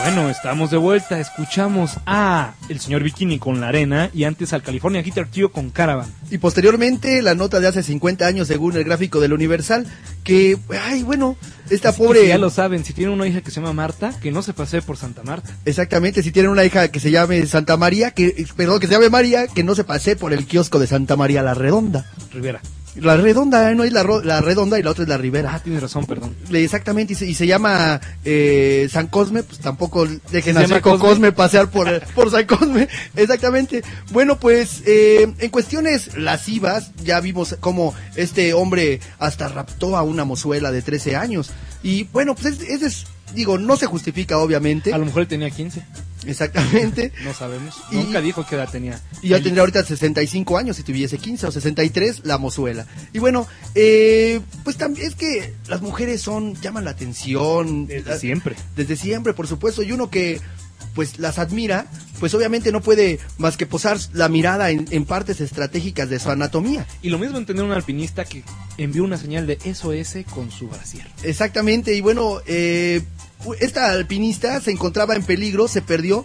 Bueno, estamos de vuelta, escuchamos a el señor Bikini con La Arena y antes al California Guitar Trio con Caravan. Y posteriormente la nota de hace cincuenta años según el gráfico del Universal, que, ay, bueno, esta Así pobre... que ya lo saben, si tienen una hija que se llama Marta, que no se pasee por Santa Marta. Exactamente, si tienen una hija que se llame Santa María, que, perdón, que se llame María, que no se pase por el kiosco de Santa María la Redonda. Rivera. La Redonda, ¿eh? No es la, ro- la Redonda y la otra es la Rivera. Ah, tienes razón, perdón. Exactamente, y se, y se llama eh, San Cosme, pues tampoco dejen ¿Se así llama con Cosme? Cosme pasear por, por San Cosme. Exactamente. Bueno, pues eh, en cuestiones lascivas, ya vimos cómo este hombre hasta raptó a una mozuela de trece años. Y bueno, pues ese es, es, digo, no se justifica obviamente. A lo mejor él tenía quince. Exactamente. No sabemos. Y- Nunca dijo qué edad tenía. Y ya Él- tendría ahorita sesenta y cinco años si tuviese quince o sesenta y tres la mozuela. Y bueno, eh, pues también es que las mujeres son, llaman la atención. Desde La- siempre. Desde siempre, por supuesto. Y uno que pues las admira, pues obviamente no puede más que posar la mirada en, en partes estratégicas de su anatomía. Y lo mismo entender un alpinista que envió una señal de S O S con su brasier. Exactamente, y bueno, eh, esta alpinista se encontraba en peligro, se perdió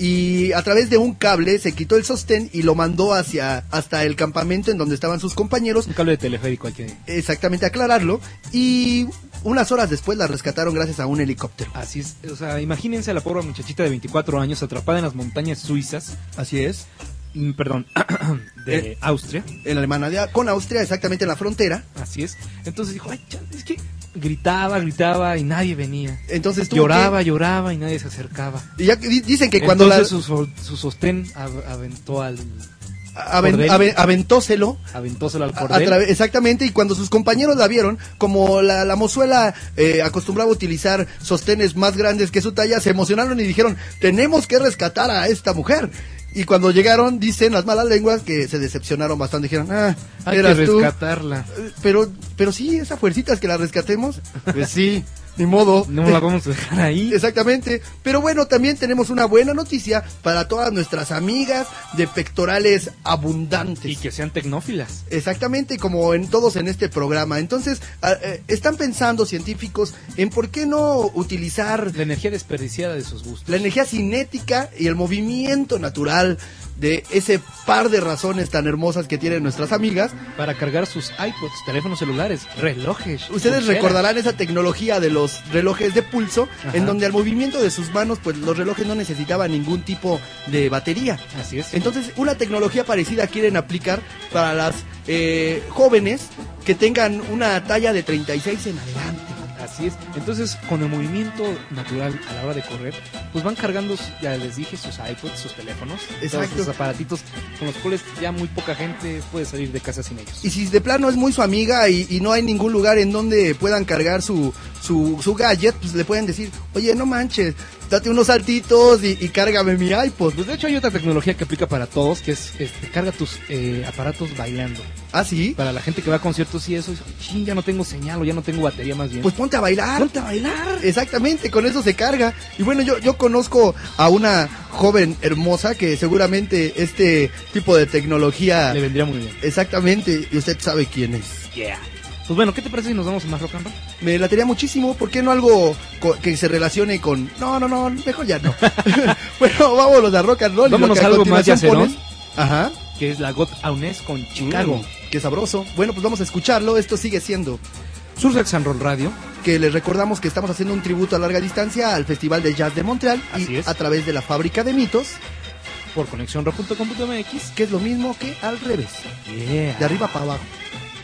y a través de un cable se quitó el sostén y lo mandó hacia hasta el campamento en donde estaban sus compañeros. Un cable de teleférico hay que... Exactamente, aclararlo. Y unas horas después la rescataron gracias a un helicóptero. Así es, o sea, imagínense a la pobre muchachita de veinticuatro años atrapada en las montañas suizas. Así es. Mm, Perdón, de Eh, Austria. En Alemania, con Austria, exactamente en la frontera. Así es. Entonces dijo, ay, chale, es que gritaba, gritaba y nadie venía. Entonces tuvo Lloraba, que- lloraba y nadie se acercaba. Y ya di- dicen que cuando Entonces la... su, so- su sostén av- aventó al... Aven- cordel. ave- aventóselo. Aventóselo al A- a cordel. trave- exactamente, y cuando sus compañeros la vieron, como la, la mozuela eh, acostumbraba a utilizar sostenes más grandes que su talla, se emocionaron y dijeron, tenemos que rescatar a esta mujer. Y cuando llegaron, dicen las malas lenguas que se decepcionaron bastante, dijeron, ah, Hay eras que tú. rescatarla. Eh, Pero, pero sí, esa fuercita es que la rescatemos. Pues sí, ni modo. No la vamos a dejar ahí. Exactamente. Pero bueno, también tenemos una buena noticia para todas nuestras amigas de pectorales abundantes. Y que sean tecnófilas. Exactamente, como en todos en este programa. Entonces, a- eh, están pensando científicos en por qué no utilizar La energía desperdiciada de sus gustos. la energía cinética y el movimiento natural de ese par de razones tan hermosas que tienen nuestras amigas. Para cargar sus iPods, teléfonos celulares, relojes. Ustedes pulseras. recordarán esa tecnología de los relojes de pulso, Ajá. en donde al movimiento de sus manos, pues los relojes no necesitaban ningún tipo de batería. Así es. Entonces, una tecnología parecida quieren aplicar para las eh, jóvenes que tengan una talla de treinta y seis en adelante. Así es. Entonces, con el movimiento natural a la hora de correr, pues van cargando, ya les dije, sus iPods, sus teléfonos, Exacto. todos esos aparatitos con los cuales ya muy poca gente puede salir de casa sin ellos. Y si de plano es muy su amiga y, y no hay ningún lugar en donde puedan cargar su, su, su gadget, pues le pueden decir, oye, no manches, date unos saltitos y, y cárgame mi iPod. Pues de hecho hay otra tecnología que aplica para todos, que es este, carga tus eh, aparatos bailando. ¿Ah, sí? Para la gente que va a conciertos y eso, ching, ya no tengo señal o ya no tengo batería más bien. Pues ponte a bailar. Ponte a bailar. Exactamente, con eso se carga. Y bueno, yo, yo conozco a una joven hermosa que seguramente este tipo de tecnología... Le vendría muy bien. Exactamente, y usted sabe quién es. Yeah. Pues bueno, ¿qué te parece si nos vamos a más rock and roll? Me latería muchísimo, ¿por qué no algo co- que se relacione con... No, no, no, mejor ya no. Bueno, vámonos a rock and roll. y lo Vámonos que a algo más continuación yacerón. ponen- Ajá. Que es la Got Aunés con Chicago. Mm, qué sabroso. Bueno, pues vamos a escucharlo. Esto sigue siendo... Sur Rock and Roll Radio. Que les recordamos que estamos haciendo un tributo a larga distancia al Festival de Jazz de Montreal. Así y es. a través de la Fábrica de Mitos, Por conexión rock punto com punto m x. que es lo mismo que al revés. Yeah. De arriba para abajo.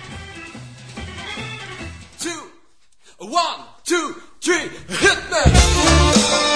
One, two, three, hit me!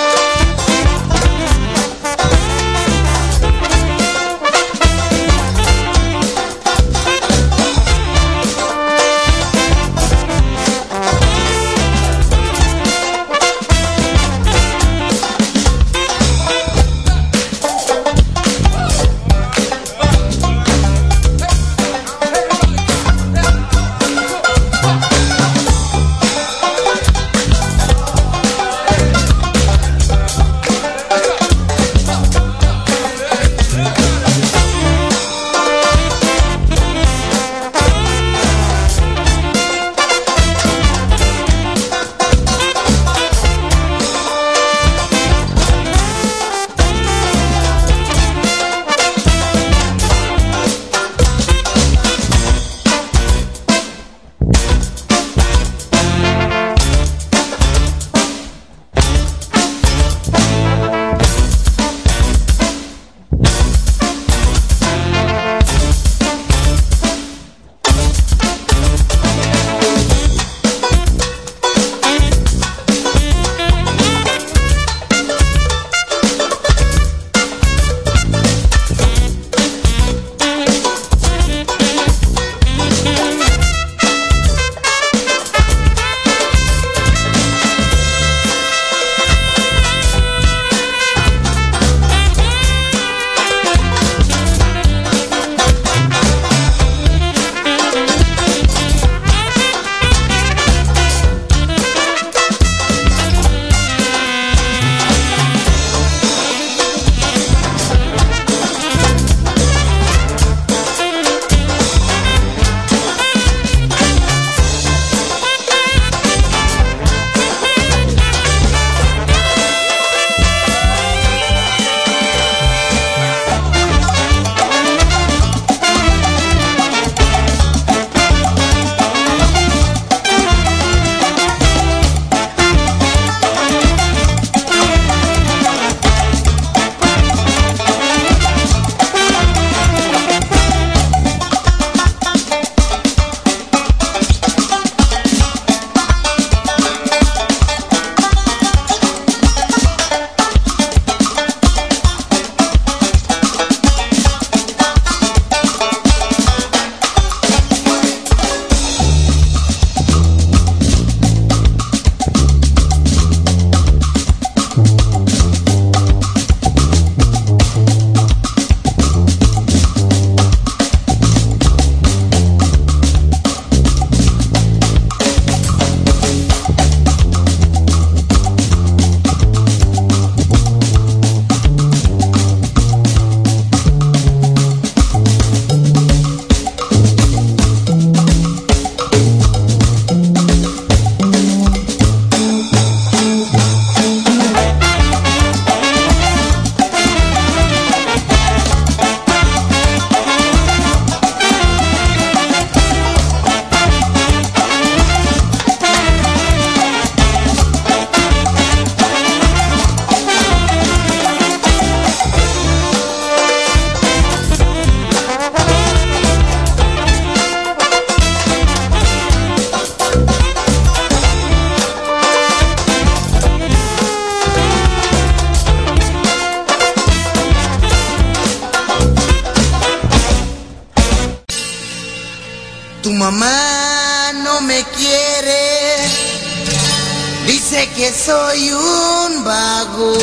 mamá no me quiere, dice que soy un vago,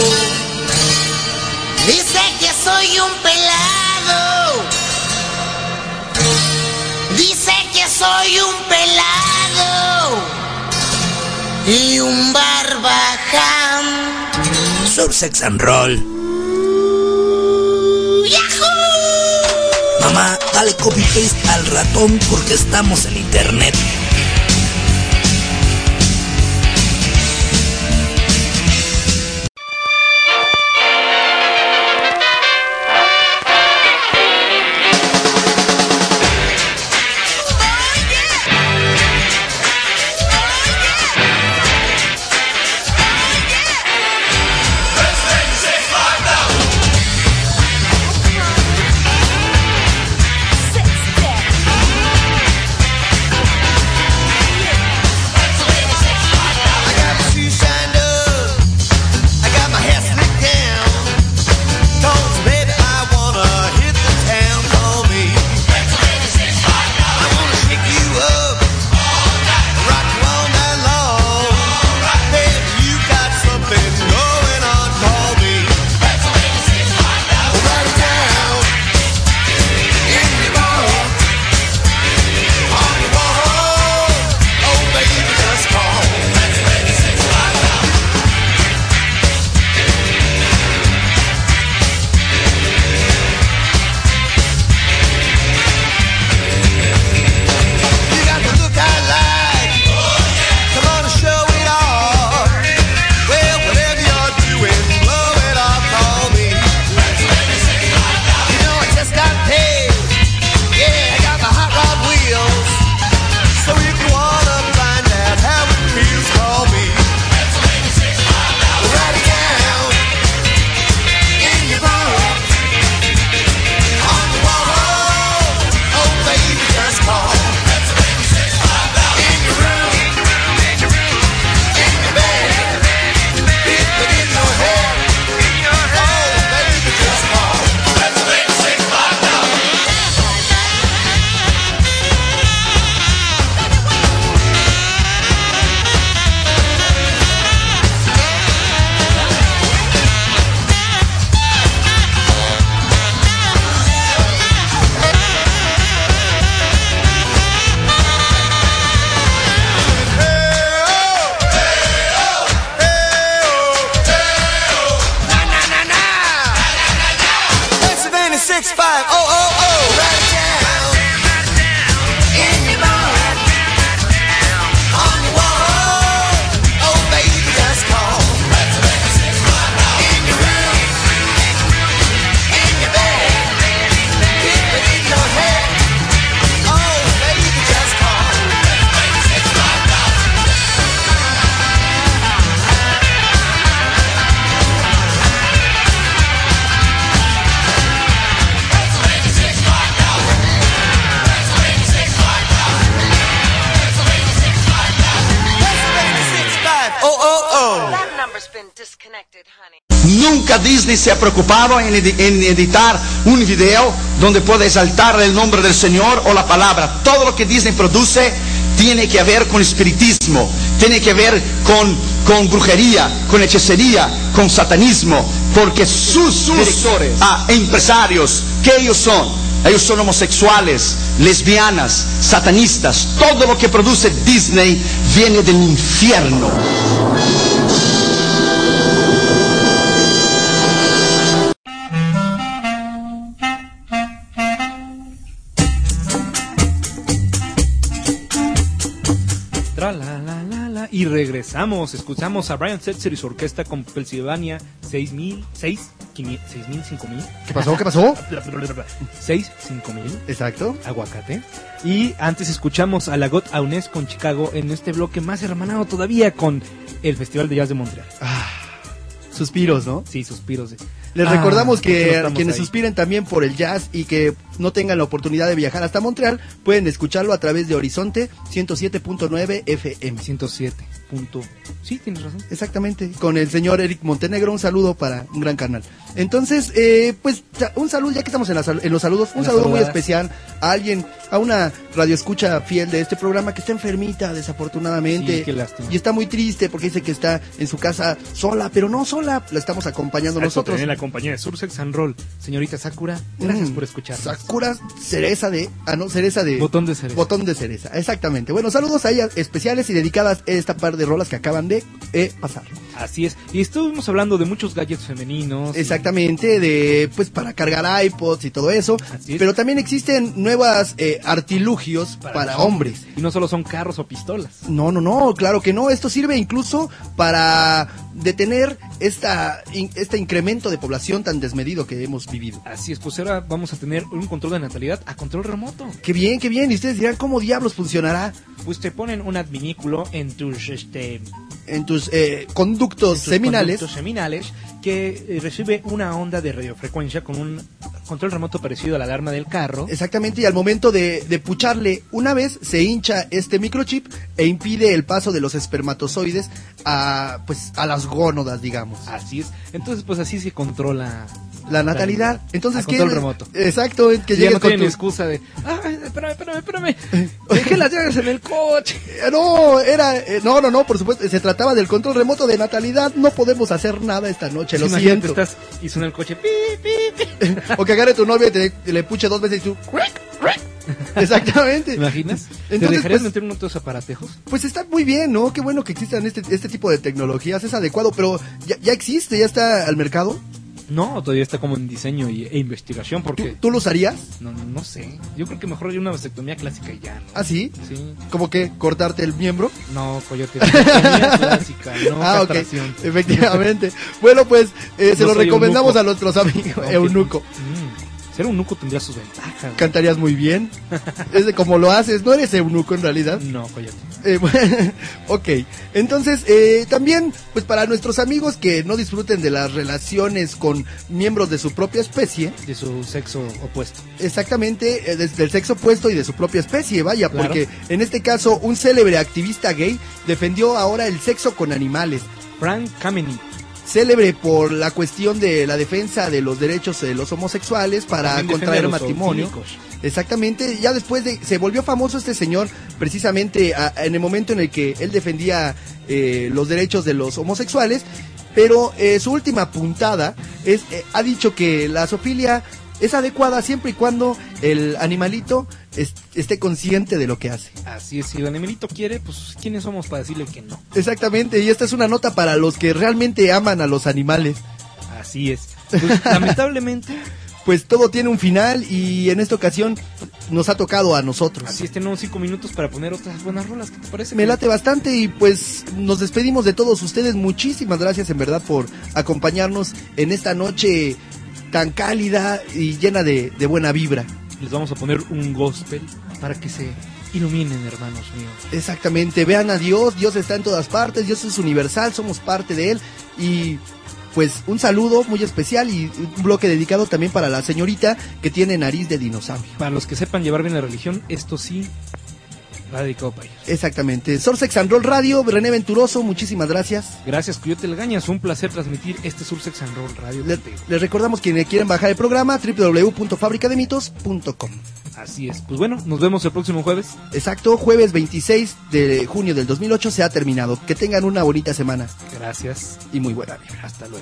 dice que soy un pelado, dice que soy un pelado y un barbaján. Sur Sex and Roll. ¡Yahoo! Mamá, dale copy paste al ratón porque estamos en internet. Nunca Disney se ha preocupado en, edi en editar un video donde pueda exaltar el nombre del Señor o la palabra. Todo lo que Disney produce tiene que ver con espiritismo, tiene que ver con, con brujería, con hechicería, con satanismo, porque sus, sus directores, ah, empresarios, ¿qué ellos son? Ellos son homosexuales, lesbianas, satanistas. Todo lo que produce Disney viene del infierno. La, la, la, la, y regresamos, escuchamos a Brian Setzer y su orquesta con Pennsylvania seis mil, seis, seis mil, cinco mil. ¿Qué pasó? ¿Qué pasó? seis, cinco mil. Exacto. Aguacate. Y antes escuchamos a la God Aunés con Chicago en este bloque más hermanado todavía con el Festival de Jazz de Montreal. Ah, suspiros, ¿no? Sí, suspiros. Les ah, recordamos que no quienes ahí. suspiren también por el jazz y que no tengan la oportunidad de viajar hasta Montreal, pueden escucharlo a través de Horizonte ciento siete punto nueve F M. ciento siete. Sí, tienes razón. Exactamente, con el señor Eric Montenegro, un saludo para un gran canal. Entonces, eh, pues un saludo, ya que estamos en, la, en los saludos, un En saludo las muy saludadas. especial a alguien, a una radioescucha fiel de este programa que está enfermita, desafortunadamente. Sí, qué lástima. Y está muy triste porque dice que está en su casa sola, pero no sola, la estamos acompañando nosotros. En la compañía de Sursex and Roll. Señorita Sakura, gracias Mm, por escuchar. Sakura cereza de, ah no, cereza de Botón de cereza. Botón de cereza, exactamente. Bueno, saludos a ellas especiales y dedicadas a esta par de rolas que acaban de eh, pasar. Así es. Y estuvimos hablando de muchos gadgets femeninos. Exactamente, de pues para cargar iPods y todo eso. Pero también existen nuevas eh, artilugios para, para los hombres. Y no solo son carros o pistolas. No, no, no, claro que no. Esto sirve incluso para detener esta, in- este incremento de población tan desmedido que hemos vivido. Así es, pues ahora vamos a tener un control de natalidad a control remoto. Qué bien, qué bien. Y ustedes dirán, ¿cómo diablos funcionará? Pues te ponen un adminículo en tus este En tus eh, conductos en tus seminales. conductos seminales que eh, recibe una onda de radiofrecuencia con un control remoto parecido a la alarma del carro. Exactamente, y al momento de, de pucharle una vez, se hincha este microchip e impide el paso de los espermatozoides a, pues, a las gónadas, digamos. Así es. Entonces, pues así se controla la natalidad. Entonces, a control ¿qué? remoto. Exacto, que Ya llegues no con tienen tu- excusa de, ay, espérame, espérame, espérame. Dejé las llaves en el coche. Eh, No, era, eh, no, no, no, por supuesto, se trataba del control remoto de natalidad. No podemos hacer nada esta noche, lo Imagínate, siento. estás y suena el coche. pi, pi, pi. O que agarre tu novia y te, le puche dos veces y tú. Exactamente. ¿Te imaginas? ¿Te Entonces, dejarías pues, meter uno de estos aparatejos? Pues está muy bien, ¿no? Qué bueno que existan este, este tipo de tecnologías, es adecuado, pero ya, ya existe, ya está al mercado. No, todavía está como en diseño y, e investigación porque... ¿Tú lo usarías? No, no sé. Yo creo que mejor haría una vasectomía clásica y ya, ¿no? ¿Ah, sí? Sí. ¿Cómo que? ¿Cortarte el miembro? No, coyote. Vasectomía clásica, no Ah, ok. castración. Efectivamente. Bueno, pues eh, se No lo soy recomendamos eunuco. a nuestros amigos. No, Eunuco. Mm, ser eunuco tendría sus ventajas. Cantarías muy bien. Es de como lo haces. ¿No eres eunuco en realidad? No, coyote. Eh, bueno, ok, entonces eh, también pues para nuestros amigos que no disfruten de las relaciones con miembros de su propia especie, De su sexo opuesto. exactamente, eh, des- del sexo opuesto y de su propia especie, vaya, Claro. porque en este caso un célebre activista gay defendió ahora el sexo con animales. Frank Kameny. Célebre por la cuestión de la defensa de los derechos de los homosexuales para También defiende contraer a los matrimonio. zoofílicos. Exactamente, ya después de se volvió famoso este señor precisamente a- en el momento en el que él defendía eh, los derechos de los homosexuales, pero eh, su última puntada es eh, ha dicho que la zoofilia es adecuada siempre y cuando el animalito es- esté consciente de lo que hace. Así es, si el animalito quiere, pues ¿quiénes somos para decirle que no? Exactamente, y esta es una nota para los que realmente aman a los animales. Así es. Pues, lamentablemente, Pues todo tiene un final y en esta ocasión nos ha tocado a nosotros. así es, tenemos cinco minutos para poner otras buenas rolas. ¿Qué te parece? Me late bastante y pues nos despedimos de todos ustedes. Muchísimas gracias en verdad por acompañarnos en esta noche tan cálida y llena de, de buena vibra. Les vamos a poner un gospel para que se iluminen, hermanos míos. Exactamente, vean a Dios, Dios está en todas partes, Dios es universal, somos parte de Él y pues un saludo muy especial y un bloque dedicado también para la señorita que tiene nariz de dinosaurio. Para los que sepan llevar bien la religión, esto sí va dedicado para ellos. Exactamente, Sursex and Roll Radio, René Venturoso, muchísimas gracias. Gracias, Coyote Legañas. Un placer transmitir este Sursex and Roll Radio. Le- contigo. les recordamos quienes quieren bajar el programa doble u doble u doble u punto fábrica de mitos punto com. Así es. Pues bueno, nos vemos el próximo jueves. Exacto, jueves veintiséis de junio del dos mil ocho se ha terminado. Que tengan una bonita semana Gracias. y muy buena vibra. Hasta luego.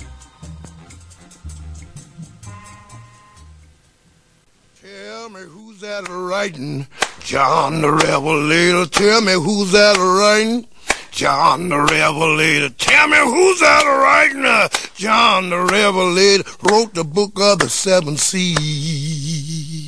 Tell me who's that writing? John the Revelator. Tell me who's that writing? John the Revelator. Tell me who's that writing? Uh, John the Revelator wrote the book of the seven seas.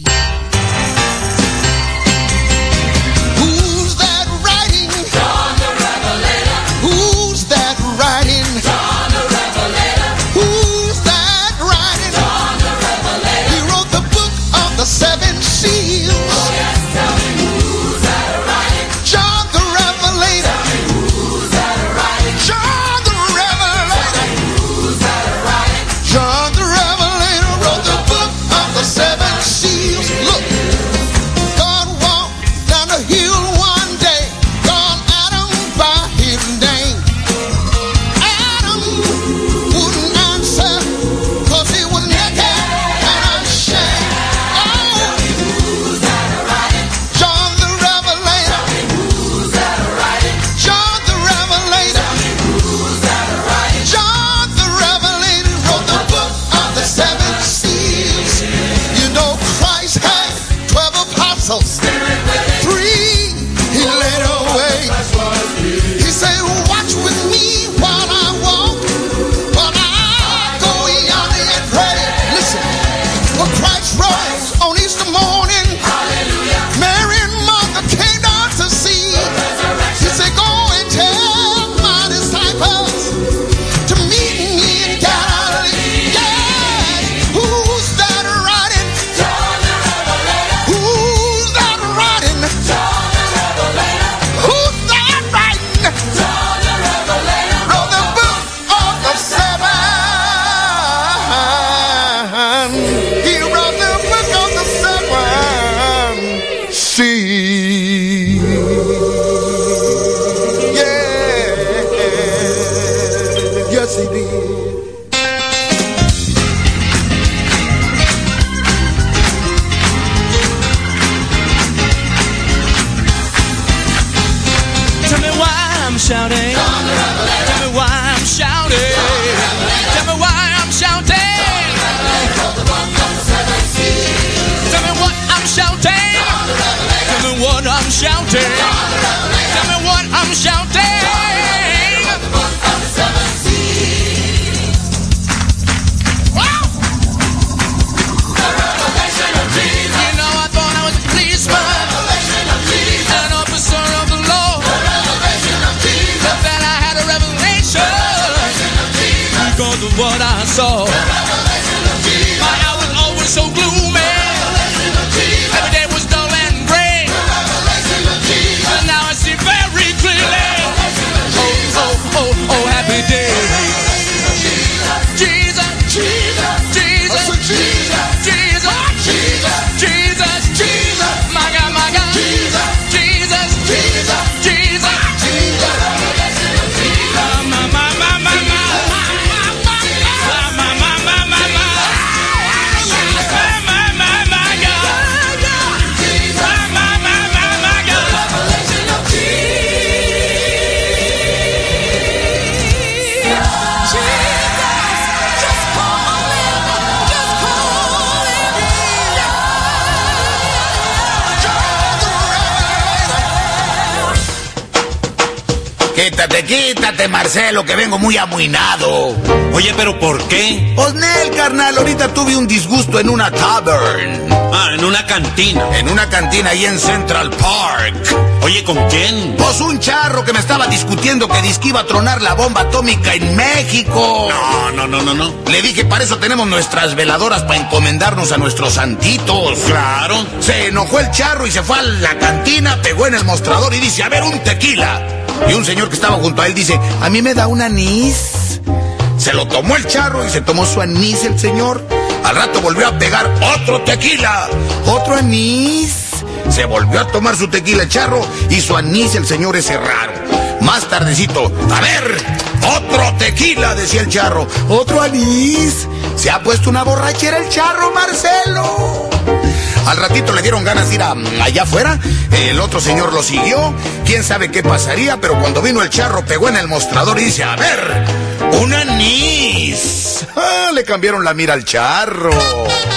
Who's that writing? John the Revelator. Who's that writing? John the Revelator. Who's that writing? John the Revelator. He wrote the book of the seven seals. Oh yes, tell me who's that writing? John the Revelator. Tell me who's that writing? John the Revelator. Tell me who's that writing? John the Revelator wrote the book of the seven I'm shouting? Tell me what I'm shouting. What I saw, my eye was always so gloomy. Every day was dull and gray. But now I see very clearly. Oh, oh, oh, oh, happy day. Jesus, Jesus, Jesus, Jesus, Jesus, Jesus, Jesus, my God, my God, Jesus, Jesus, Jesus, Jesus, Jesus, my, my, my, my, my. Quítate, quítate, Marcelo, que vengo muy amuinado. Oye, ¿pero por qué? Pues, Nel, carnal, ahorita tuve un disgusto en una tavern. Ah, en una cantina. En una cantina ahí en Central Park. Oye, ¿con quién? Pues un charro que me estaba discutiendo que disque iba a tronar la bomba atómica en México. No, no, no, no, no. Le dije, para eso tenemos nuestras veladoras para encomendarnos a nuestros santitos. Claro. Se enojó el charro y se fue a la cantina, pegó en el mostrador y dice, a ver, un tequila. Y un señor que estaba junto a él dice, a mí me da un anís. Se lo tomó el charro y se tomó su anís el señor. Al rato volvió a pegar otro tequila, otro anís. Se volvió a tomar su tequila el charro y su anís el señor ese raro. Más tardecito, a ver, otro tequila, decía el charro, otro anís. Se ha puesto una borrachera el charro, Marcelo. Al ratito le dieron ganas de ir a, allá afuera. El otro señor lo siguió. Quién sabe qué pasaría, pero cuando vino el charro pegó en el mostrador y dice, a ver, un anís. Ah, le cambiaron la mira al charro.